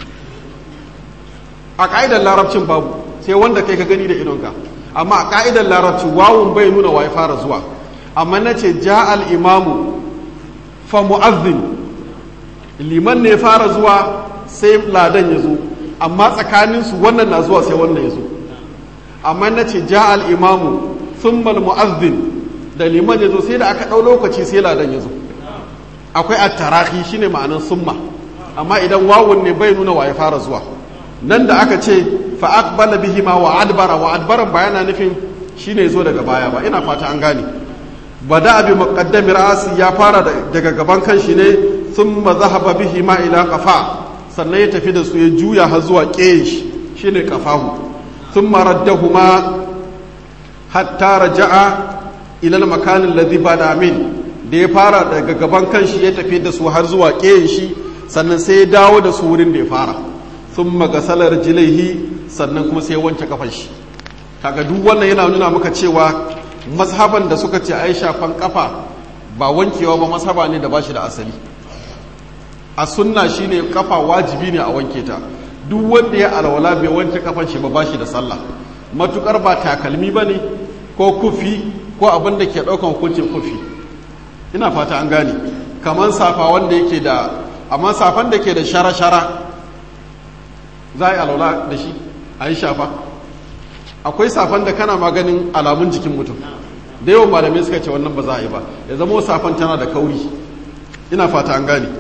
a ka'idar larabcin babu sai wanda kai ka gani da idonka amma a ka'idar larabci wawun bai nuna wa ya fara zuwa amma na ce ja al'imamu fa mu'azzin liman ne fara zuwa sai ladan ya zo amma tsakaninsu wannan na zuwa sai wannan ya zo amma na ce ja al'imamu sun mal mu'azzin da liman ya zo sai da aka ɗau lokaci sai ladan ya zo akwai attarahi shine ma'anar summa amma idan wawun ne bai nuna wa ya fara zuwa nan da aka ce fa aqbala bihima wa adbara wa adbaran ba yana nufin shine zo daga baya ba ina fata an gane bada bi muqaddami ra'si ya fara daga gaban kanshi ne thumma zahaba bihima ila qafa sannan ya tafi da su ya juya har zuwa ƙeyish shine qafahu thumma raddahuma hatta raja'a ila al-makan alladhi bada min da ya fara daga gaban kanshi ya tafi da su har zuwa ƙeyishi sannan sai ya dawo da su wurin da ya fara sun magasalar jilaihi sannan kuma sai wanke kafan shi kaga duk wannan yana nuna maka cewa mazhaban da suka ce ai shafan kafa ba wankewa ba mazhaba ne da ba shi da asali a sunna shine kafa wajibi ne a wanke ta duk wanda ya alwala bai wanke kafan shi ba ba shi da sallah matukar ba takalmi ba ne ko kufi ko abin da ke daukan hukuncin kufi ina fata an gane kamar safa wanda yake da amma safan da ke da shara-shara za a yi alaula da shi a yi shafa akwai safan da kana maganin alamun jikin mutum da yawan malamai suka ce wannan ba za a yi ba ya zama safan tana da kauri ina fata an gane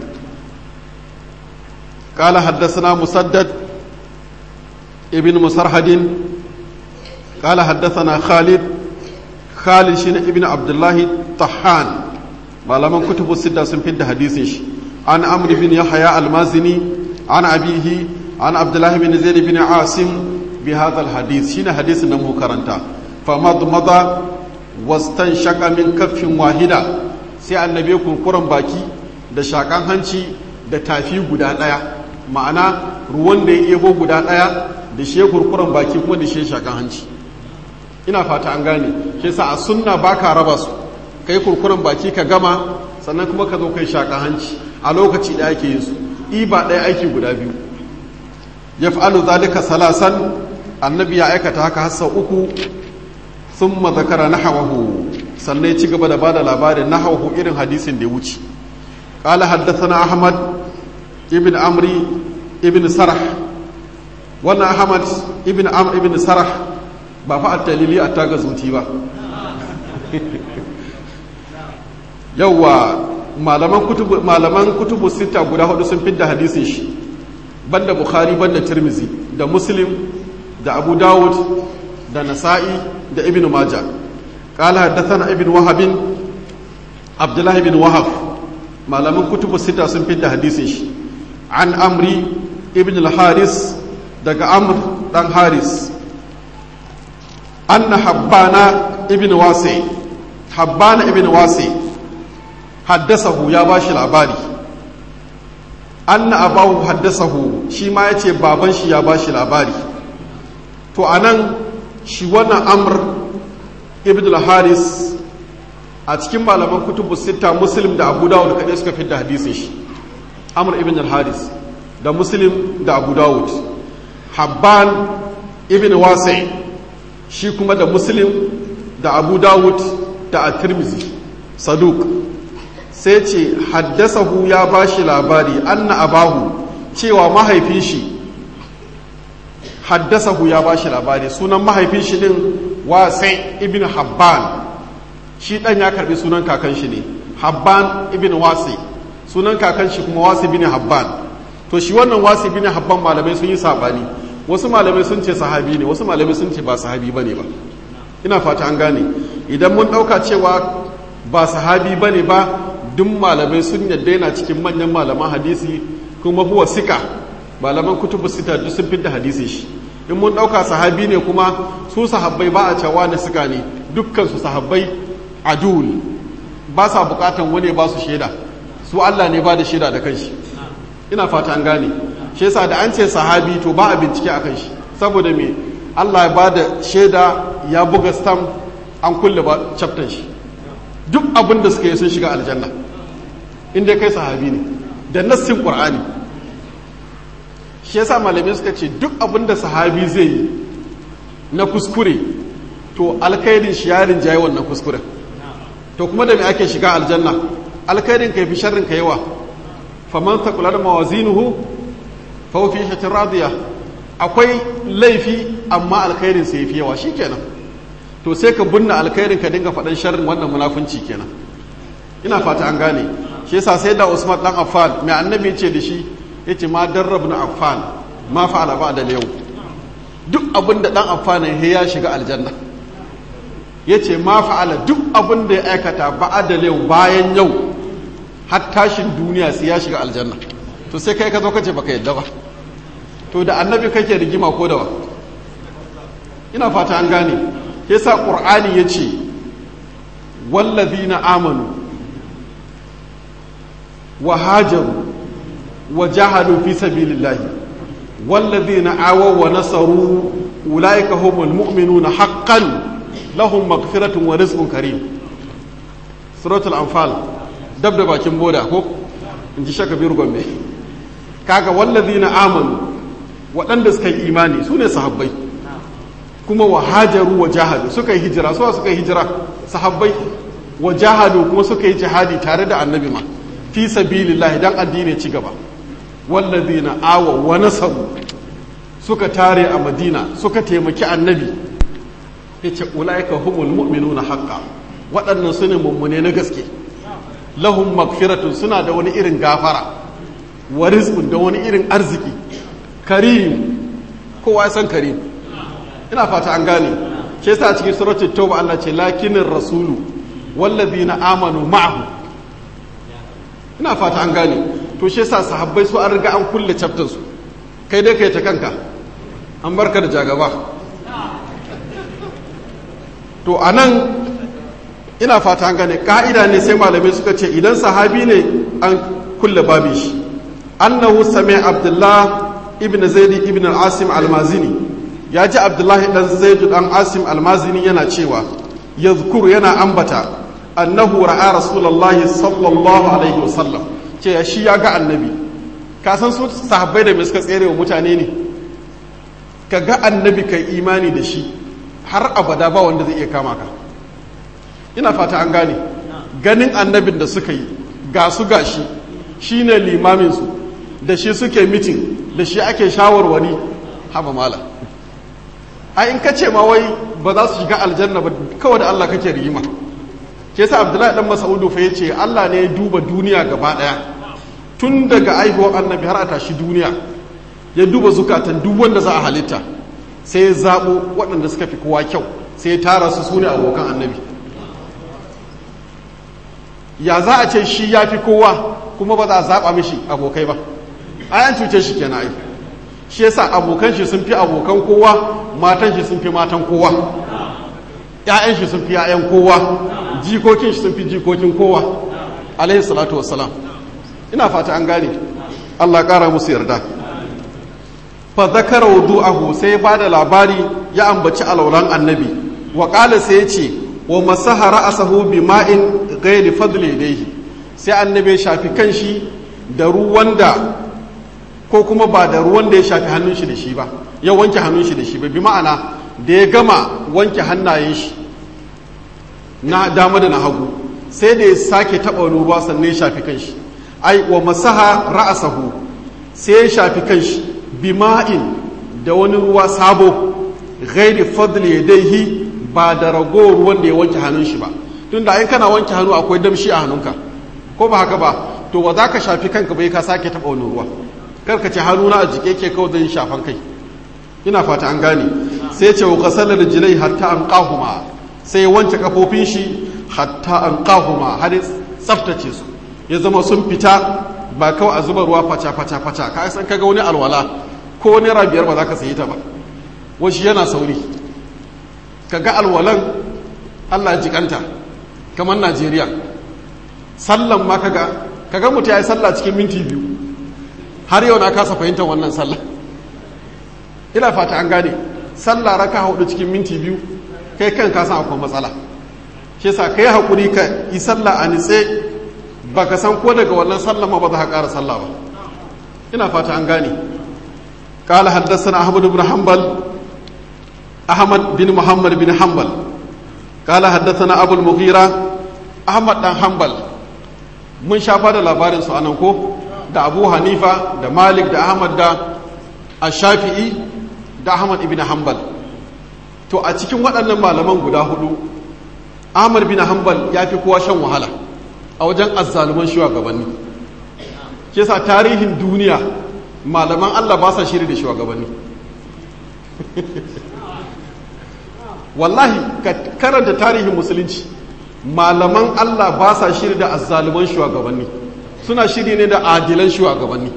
kala haddasa musaddad ibn musarhadin kala haddasa khalid khalid shi na ibn abdullahi tahan malaman kutubu sidda sun fidda hadisin shi an amri bin yahya almazini an abihi an abdullahi bin zaid bin asim bi hadha alhadith shine hadisin da mu karanta fa madmada wastanshaka min kaffin wahida sai annabi kurkuran baki da shakan hanci da tafi guda daya ma'ana ruwan da ya ebo guda daya da shi kurkuran baki kuma da shi shakan hanci ina fata an gane shi yasa a sunna baka raba su kai kurkuran baki ka gama sannan kuma ka zo kai shakan hanci a lokaci da ake yin su iba ɗaya aiki guda biyu ya fa'alu zalika salasan annabi ya aikata haka hassa uku sun mazakara na hawahu sannan ya ci gaba da ba da labarin na hawahu irin hadisin da ya wuce ƙala haddasa ahmad ibn amri ibn sarah wannan ahmad ibn amr ibn sarah ba fa at-talili at-taga zuti ba yawwa malaman kutubu malaman kutubu sita guda hudu sun fidda hadisin shi banda bukhari banda tirmizi da muslim da abu dawud da nasa'i da ibn majah qala haddathana ibn wahab abdullah ibn wahab malaman kutubu sita sun fidda hadisin shi an amri ibn al-haris daga amr dan haris anna habbana ibn wasi habbana ibn wasi haddasahu ya bashi labari anna abahu haddasahu shi ma yace baban shi ya bashi labari to anan shi wannan amr ibn al-haris a cikin malaman kutubu sita muslim da abu dawud kadai suka fitar da hadisin shi amr ibn al-haris da muslim da abu dawud habban ibn wasi shi kuma da muslim da abu dawud da at-tirmidhi saduq sai ce haddasahu ya bashi labari anna abahu cewa mahaifin shi haddasahu ya bashi labari sunan mahaifin shi din wasi ibn habban shi dan ya karbi sunan kakan shi ne habban ibn wasi sunan kakan shi kuma wasi ibn habban to shi wannan wasi ibn habban malamai sun yi sabani wasu malamai sun ce sahabi ne wasu malamai sun ce ba sahabi bane ba ina fata an gane idan mun dauka cewa ba sahabi bane ba duk malamai sun yadda yana cikin manyan malaman hadisi kuma huwa sika malaman kutubu sita duk sun fitta hadisi shi in mun dauka sahabi ne kuma su sahabbai ba a cewa ne suka ne dukkan su sahabbai adul ba sa bukatan wani ba su shaida su Allah ne ba da shaida da kanshi ina fata an gane shi yasa da an ce sahabi to ba a bincike akan shi saboda me Allah ya ba da shaida ya buga stamp an kulle ba chapter shi duk abin da suka yi sun shiga aljanna inda kai sahabi ne da nassin qur'ani shi yasa malamai suka ce duk abin da sahabi zai yi na kuskure to alkhairin shi yarin jayi wannan kuskuren to kuma da me ake shiga aljanna alkhairin kai fi sharrin ka yawa faman thaqulat mawazinuhu fa huwa fi shatin radiya akwai laifi amma alkhairin sai yafi yawa shikenan to sai ka bunna alkhairin ka dinga faɗan sharrin wannan munafunci kenan ina fata an gane shi yasa sai da Usman dan Affan mai annabi ce da shi yace ma darrabna Affan ma fa'ala ba'da yau duk abin da dan Affan ya shiga aljanna yace ma fa'ala duk abin da ya aikata ba'da yau bayan yau har tashin duniya sai ya shiga aljanna to sai kai ka zo kace baka yadda ba to da annabi kake rigima ko da wa ina fata an gane yasa qur'ani yace wallazina amanu wa hajaru wa jahadu fi sabilillahi wallazina awaw wa nasaru ulaika humul mu'minuna haqqan lahum maghfiratun wa rizqun karim suratul anfal dab da bakin boda ko inji shaka biru gombe kaga wallazina amanu waɗanda suka yi imani sune sahabbai kuma wa hajaru wa jahadu suka yi hijira suwa suka yi hijira sahabbai wa jahadu kuma suka yi jihadi tare da annabi ma fi sabilillahi dan addini ci gaba wallazina awa wa nasaru suka tare a madina suka taimaki annabi yace ulaika humul mu'minuna haqqan waɗannan sune mummune na gaske lahum magfiratun suna da wani irin gafara wa rizqun da wani irin arziki karim kowa ya san karim ina fata an gane shi yasa cikin suratul tauba Allah ce lakinir rasulu wallazina amanu ma'ahu ina fata an gane to shi yasa sahabbai su an riga an kulle chapter su kai dai kai ta kanka an barka da jagaba to anan ina fata an gane ka'ida ne sai malamai suka ce idan sahabi ne an kulle babin shi annahu sami abdullah ibn zaid ibn al-asim al-mazini ya ji abdullahi dan zaid dan asim al-mazini yana cewa yazkuru yana ambata annahu ra'a rasulullahi sallallahu alaihi wasallam ce shi ya ga annabi ka san su sahabbai da me suka tsere wa mutane ne ka ga annabi kai imani da shi har abada ba wanda zai iya kama ka ina fata an gane ganin annabin da suka yi ga su gashi shine limamin su da shi suke mitin da shi ake shawarwari haba mala a in ka ce ma wai ba za su shiga aljanna ba kawai da Allah kake rigima ke sa Abdullahi dan Mas'udu fa yace Allah ne ya duba duniya gaba daya tun daga aihuwar annabi har a tashi duniya ya duba zukatan duk wanda za a halitta sai ya zabo waɗanda suka fi kowa kyau sai ya tara su sune abokan annabi ya za a ce shi ya fi kowa kuma ba za a zaba mishi abokai ba ayan cuce shi kenan ai shi yasa abokan shi sun fi abokan kowa matan shi sun fi matan kowa ƴaƴan shi sun fi ƴaƴan kowa jikokin shi sun fi jikokin kowa alaihi salatu wassalam ina fata an gane Allah ƙara musu yarda fa zakara wudu'ahu sai ba da labari ya ambaci alauran annabi wa qala sai ya ce wa masaha ra'sahu bima'in ghairi fadli yadayhi sai annabi ya shafi kanshi da ruwan da ko kuma ba da ruwan da ya shafi hannun shi da shi ba ya wanke hannun shi da shi ba bi ma'ana da ya gama wanke hannayen shi na dama da na hagu sai da ya sake taɓa wani ruwa sannan ya shafi kanshi ai wa masaha ra'asahu sai ya shafi kanshi bima'in da wani ruwa sabo ghairi fadli yadayhi ba da ragowar ruwan da ya wanke hannun shi ba tunda ai kana wanke hannu akwai damshi a hannunka ko ba haka ba to ba za ka shafi kanka bai ka sake taɓa wani ruwa karka ce hannuna a jike ke kawai zan shafan kai ina fata an gane sai ce wa kasala da jilai hatta an kahuma sai wanke kafofin shi hatta an kahuma har tsaftace su ya zama sun fita ba kawai a zuba ruwa faca faca faca ka san kaga wani alwala ko naira biyar ba za ka sayi ta ba wasu yana sauri kaga alwalan Allah jikanta kamar Najeriya sallan ma kaga kaga mutum ya yi sallah cikin minti biyu har yau na kasa fahimtar wannan sallah ina fata an gane sallah raka hudu cikin minti biyu kai kan ka san akwai matsala shi yasa kai hakuri ka yi sallah a nitse baka san ko daga wannan sallah ma ba za ka ƙara sallah ba ina fata an gane قال حدثنا أحمد بن حنبل أحمد بن محمد بن حنبل قال حدثنا أبو المغيرة أحمد بن حنبل mun sha da labarin su anan ko da Abu Hanifa da Malik da Ahmad da Ash-Shafi'i da Ahmad ibn Hanbal to a cikin waɗannan malaman guda hudu Ahmad bin Hanbal ya fi kowa shan wahala a wajen azzaluman shugabanni ke sa tarihin duniya malaman Allah ba sa shiri da shugabanni wallahi ka karanta tarihin musulunci malaman Allah ba sa shiri da azzaluman shugabanni suna shiri ne da adilan shugabanni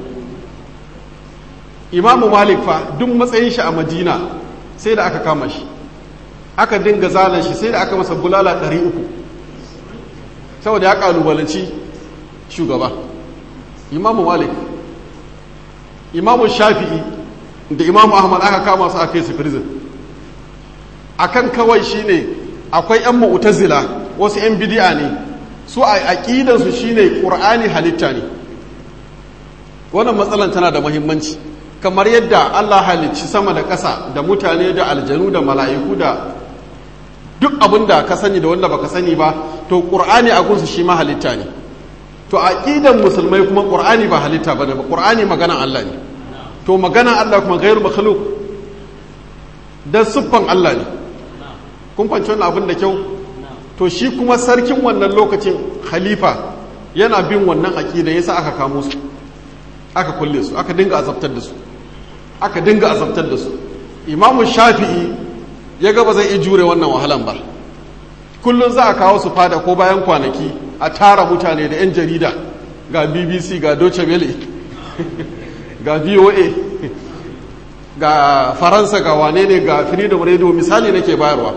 imamu malik fa duk matsayin shi a madina sai da aka kama shi aka dinga zalan shi sai da aka masa bulala ɗari uku saboda ya kalubalanci shugaba imamu malik imamu shafi'i da imamu ahmad aka kama su aka yi su prison akan kawai shine akwai yan mu'tazila wasu 'yan bidi'a ne su a aƙidansu shi ne ƙur'ani halitta ne wannan matsalan tana da muhimmanci kamar yadda Allah halicci sama da ƙasa da mutane da aljanu da mala'iku da duk abin da ka sani da wanda baka sani ba to ƙur'ani a gunsu shi ma halitta ne to aƙidan musulmai kuma ƙur'ani ba halitta ba ne ba ƙur'ani maganan Allah ne to maganan Allah kuma gairu makhluk dan siffan Allah ne kun fahimci wannan abin da kyau to shi kuma sarkin wannan lokacin khalifa yana bin wannan aƙida yasa aka kamo su aka kulle su aka dinga azabtar da su aka dinga azabtar da su imamu shafi'i ya ga ba zai iya jure wannan wahalan ba kullum za a kawo su fada ko bayan kwanaki a tara mutane da 'yan jarida ga B B C ga Deutsche Welle ga V O A ga Faransa ga wane ne ga Freedom Radio misali nake bayarwa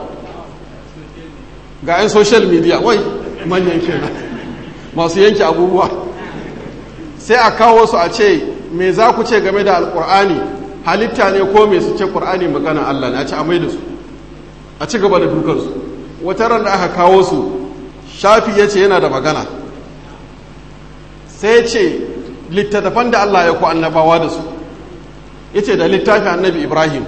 ga 'yan social media wai manyan kenan masu yanke abubuwa sai a kawo su a ce me za ku ce game da alkur'ani halitta ne ko me su ce ƙur'ani magana Allah ne a ce a mai da su a ci gaba da dukansu wata ran da aka kawo su shafi ya ce yana da magana sai ce littattafan da Allah ya ku annabawa da su ya ce da littafin annabi Ibrahim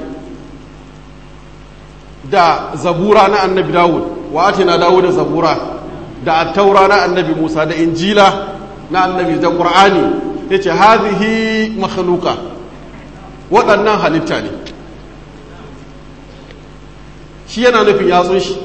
da zabura na annabi Dawud wa atina Dawud da zabura da attaura na annabi Musa da injila na annabi da Qur'ani yace hadhihi makhluqa waɗannan halitta ne shi yana nufin yatsun shi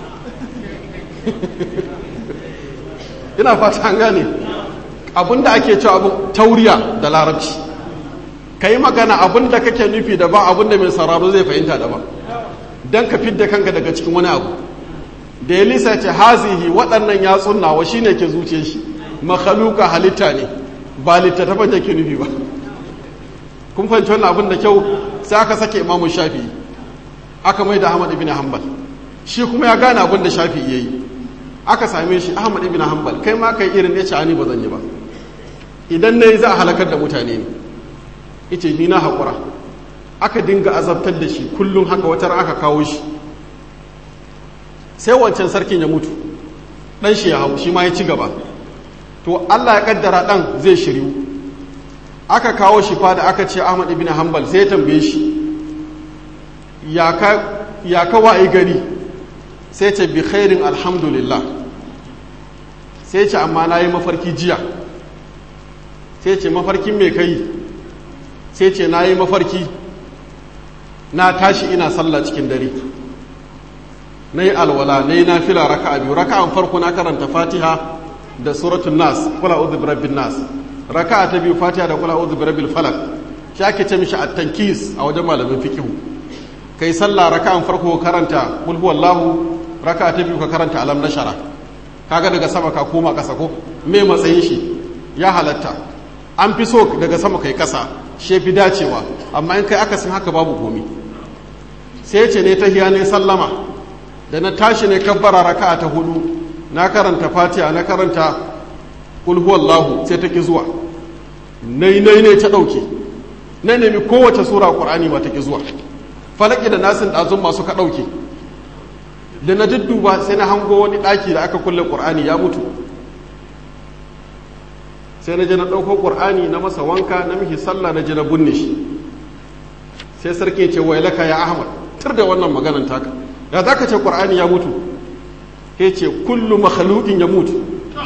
ina fata an gane abinda ake cewa abin tauriya da larabci kai magana abinda kake nufi daban abinda mai sauraro zai fahimta daban dan ka fidda kanka daga cikin wani abu da ya lisa ce hazihi waɗannan yatsun nawa shi ne ke zuce shi makhaluka halitta ne ba littattafan da ke nufi ba kun fahimci wannan abin da kyau sai aka sake imamu shafi aka mai da ahmad ibn hanbal shi kuma ya gane abin da shafi ya yi aka same shi ahmad ibn hanbal kai ma kai irin ya ce ani ba zan yi ba idan na yi za a halakar da mutane ne ita ni na haƙura aka dinga azabtar da shi kullum haka wata aka kawo shi sai wancan sarkin ya mutu dan shi ya hau shi ma ya ci gaba to Allah ya kaddara dan zai shiryu aka kawo shi fa da aka ce Ahmad ibn Hanbal sai ya tambaye shi ya ka ya ka wa'i gari sai ce bi khairin alhamdulillah sai ce amma na yi mafarki jiya. Sai ce mafarkin me kai? Sai ce na yi mafarki na tashi ina sallah cikin dare, na yi alwala, na yi nafila raka'a biyu. Raka'an farko na karanta fatiha da suratun nas, kula uzu birabbin nas. Raka'a ta biyu fatiha da kula uzu birabbil falak. Shi ake ce mishi at-tankis a wajen malamin fikihu. Kai sallah raka'an farko karanta kul huwallahu, raka'a ta biyu ka karanta alam nashara. Kaga daga sama ka koma kasa ko me matsayin shi ya halatta. An fi so daga sama kai kasa, shi fi dacewa, amma in kai akasin haka babu komi. Sai ce ne tahiya ne sallama, da na tashi ne kabbara raka'a ta hudu, na karanta fatiha na karanta kul huwallahu, sai ta ki zuwa. Nai nai ne ta dauke, na nemi kowace sura qur'ani ba ta ki zuwa. Falaki da nasin dazun masu ka dauke, da na dudduba sai na hango wani daki da aka kulle qur'ani ya mutu. Sai na je na ɗauko ƙur'ani na masa wanka na mihi sallah na je na bunne shi. Sai sarki ya ce wailaka ya Ahmad, tur da wannan maganan taka, ya za ka ce ƙur'ani ya mutu? Ya ce kullu makhluqin ya mutu.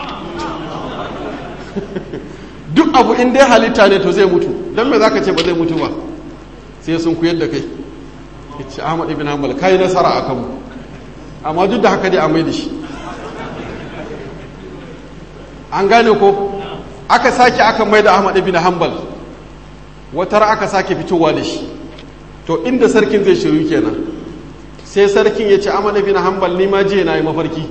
Duk abu in dai halitta ne to zai mutu, don me za ka ce ba zai mutu ba? Sai sun kuyar da kai. Ya ce Ahmad ibn Hanbal kai nasara a kanmu, amma duk da haka dai a mai da shi. An gane ko? Aka sake aka mai da Ahmad ibn Hanbal, watar aka sake fitowa da shi. To inda sarkin zai shiru kenan, sai sarkin ya ce Ahmad ibn Hanbal ni ma je na yi mafarki.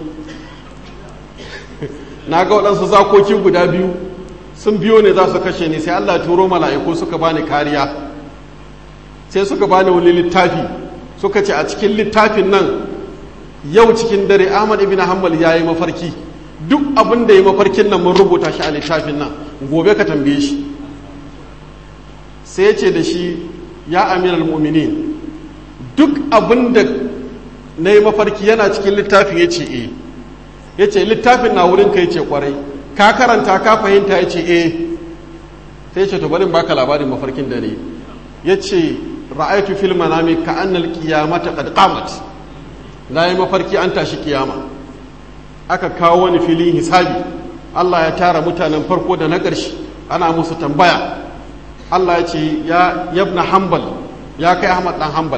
Na ga waɗansu zakoki guda biyu sun biyo ne za su kashe ni, sai Allah turo mala'iku suka bani kariya. Sai suka bani wani littafi, suka ce a cikin littafin nan yau cikin dare Ahmad ibn Hanbal ya yi mafarki. Duk abin da ya mafarkin nan mun rubuta shi a littafin nan, gobe ka tambaye shi. Sai ya ce da shi ya amiral mu'minin, duk abin da na yi mafarki yana cikin littafin. Ya ce e. Ya ce littafin na wurinka? Ya ce kwarai. Ka karanta ka fahimta? Ya ce e. Sai ya ce to bari baka labarin mafarkin da ne. Ya ce ra'aitu fil manami ka annal qiyamata qad qamat. Na yi mafarki an tashi kiyama. Aka kawo wani filin hisabi, Allah ya tara mutanen farko da na ƙarshe, ana musu tambaya. Allah ya ce ya yabna Hanbal, ya kai Ahmad dan Hanbal,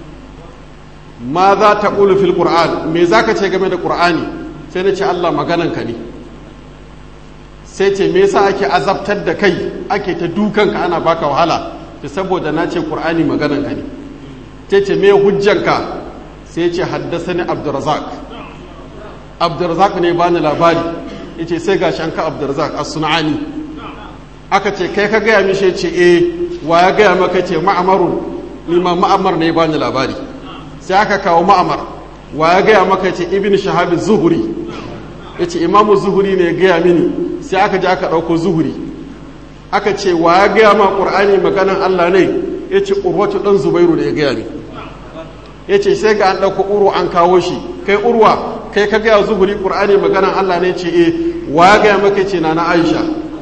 ma za ta ƙulu fil Qur'an, me za ka ce game da Qur'ani? Sai na ce Allah magananka ne. Sai ce me yasa ake azabtar da kai, ake ta dukanka ana baka wahala? Ce saboda na ce Qur'ani magananka ne. Ce ce me hujjanka? Sai ce haddasani Abdurrazzaq. Abdurrazzaq ne bani labari. Yace sai gashi an ka Abdurrazzaq as-Sun'ani. Aka ce kai ka gaya mishi? Yace eh. Wa ya gaya maka? Ce Ma'marun. Ni ma Ma'mar ne bani labari. Sai aka kawo Ma'mar. Wa ya gaya maka? Ce Ibn Shahab az-Zuhri. Yace Imamu Zuhri ne ya gaya mini. Sai aka je aka dauko Zuhri. Aka ce wa ya gaya ma Qur'ani maganan Allah ne? Yace Urwatu dan Zubairu ne ya gaya mini. Yace sai ga an dauko Urwa an kawo shi. Kai Urwa, kai ka gaya Zuhuri Qur'ani maganan Allah ne? Ce eh. Wa gaya maka? Ce na na Aisha.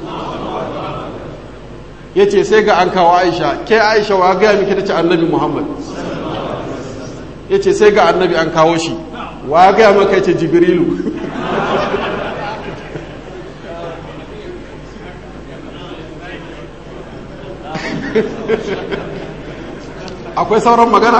Yace sai ga an kawo Aisha. Kai Aisha wa gaya miki? Tace Annabi Muhammad. Yace sai ga Annabi an kawo shi. Wa gaya maka? Ce Jibrilu. Akwai sauran magana?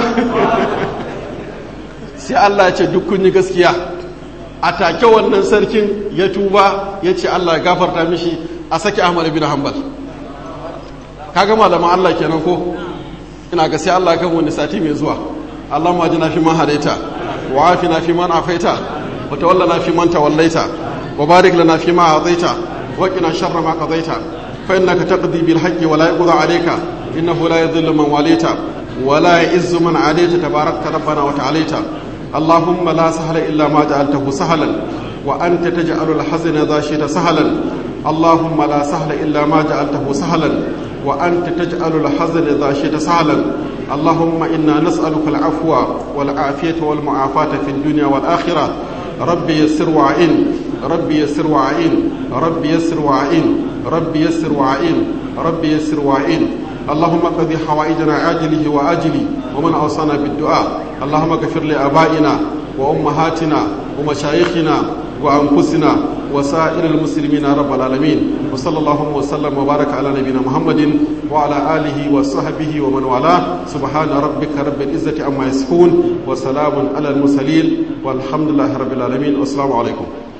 Sai Allah ya ce duk kun yi gaskiya. A take wannan sarkin ya tuba, ya ce Allah ya gafarta mishi, a saki Ahmad bin Hanbal. Kaga malaman Allah kenan ko? Ina ga sai Allah kan wani sati mai zuwa. Allahumma ajina fi man hadaita, wa afina fi man afaita, wa tawallana fi man tawallaita, wa barik lana fi ma ataita, wa qina sharra ma qadaita. Fa innaka taqdi bil haqqi wa la yuqda alayka, innahu la yadhillu man walita, wa la yu'izzu man adayta, tabarakta rabbana wa ta'alaita. اللهم لا سهل إلا ما جعلته سهلا وأنت تجعل الحزن إذا شئت سهلا. اللهم لا سهل إلا ما جعلته سهلا وأنت تجعل الحزن إذا شئت سهلا. اللهم إنا نسألك العفو والعافية والمعافاة في الدنيا والآخرة. ربي يسر وعين، ربي يسر وعين، ربي يسر وعين، ربي يسر وعين، ربي يسر وعين. اللهم قضي حوائجنا عاجله وآجله ومن أوصانا بالدعاء. اللهم اغفر لآبائنا وأمهاتنا ومشايخنا وأنفسنا وسائر المسلمين رب العالمين وصلى الله وسلم وبارك على نبينا محمد وعلى آله وصحبه ومن والاه سبحان ربك رب العزة عما يصفون وسلام على المرسلين والحمد لله رب العالمين والسلام عليكم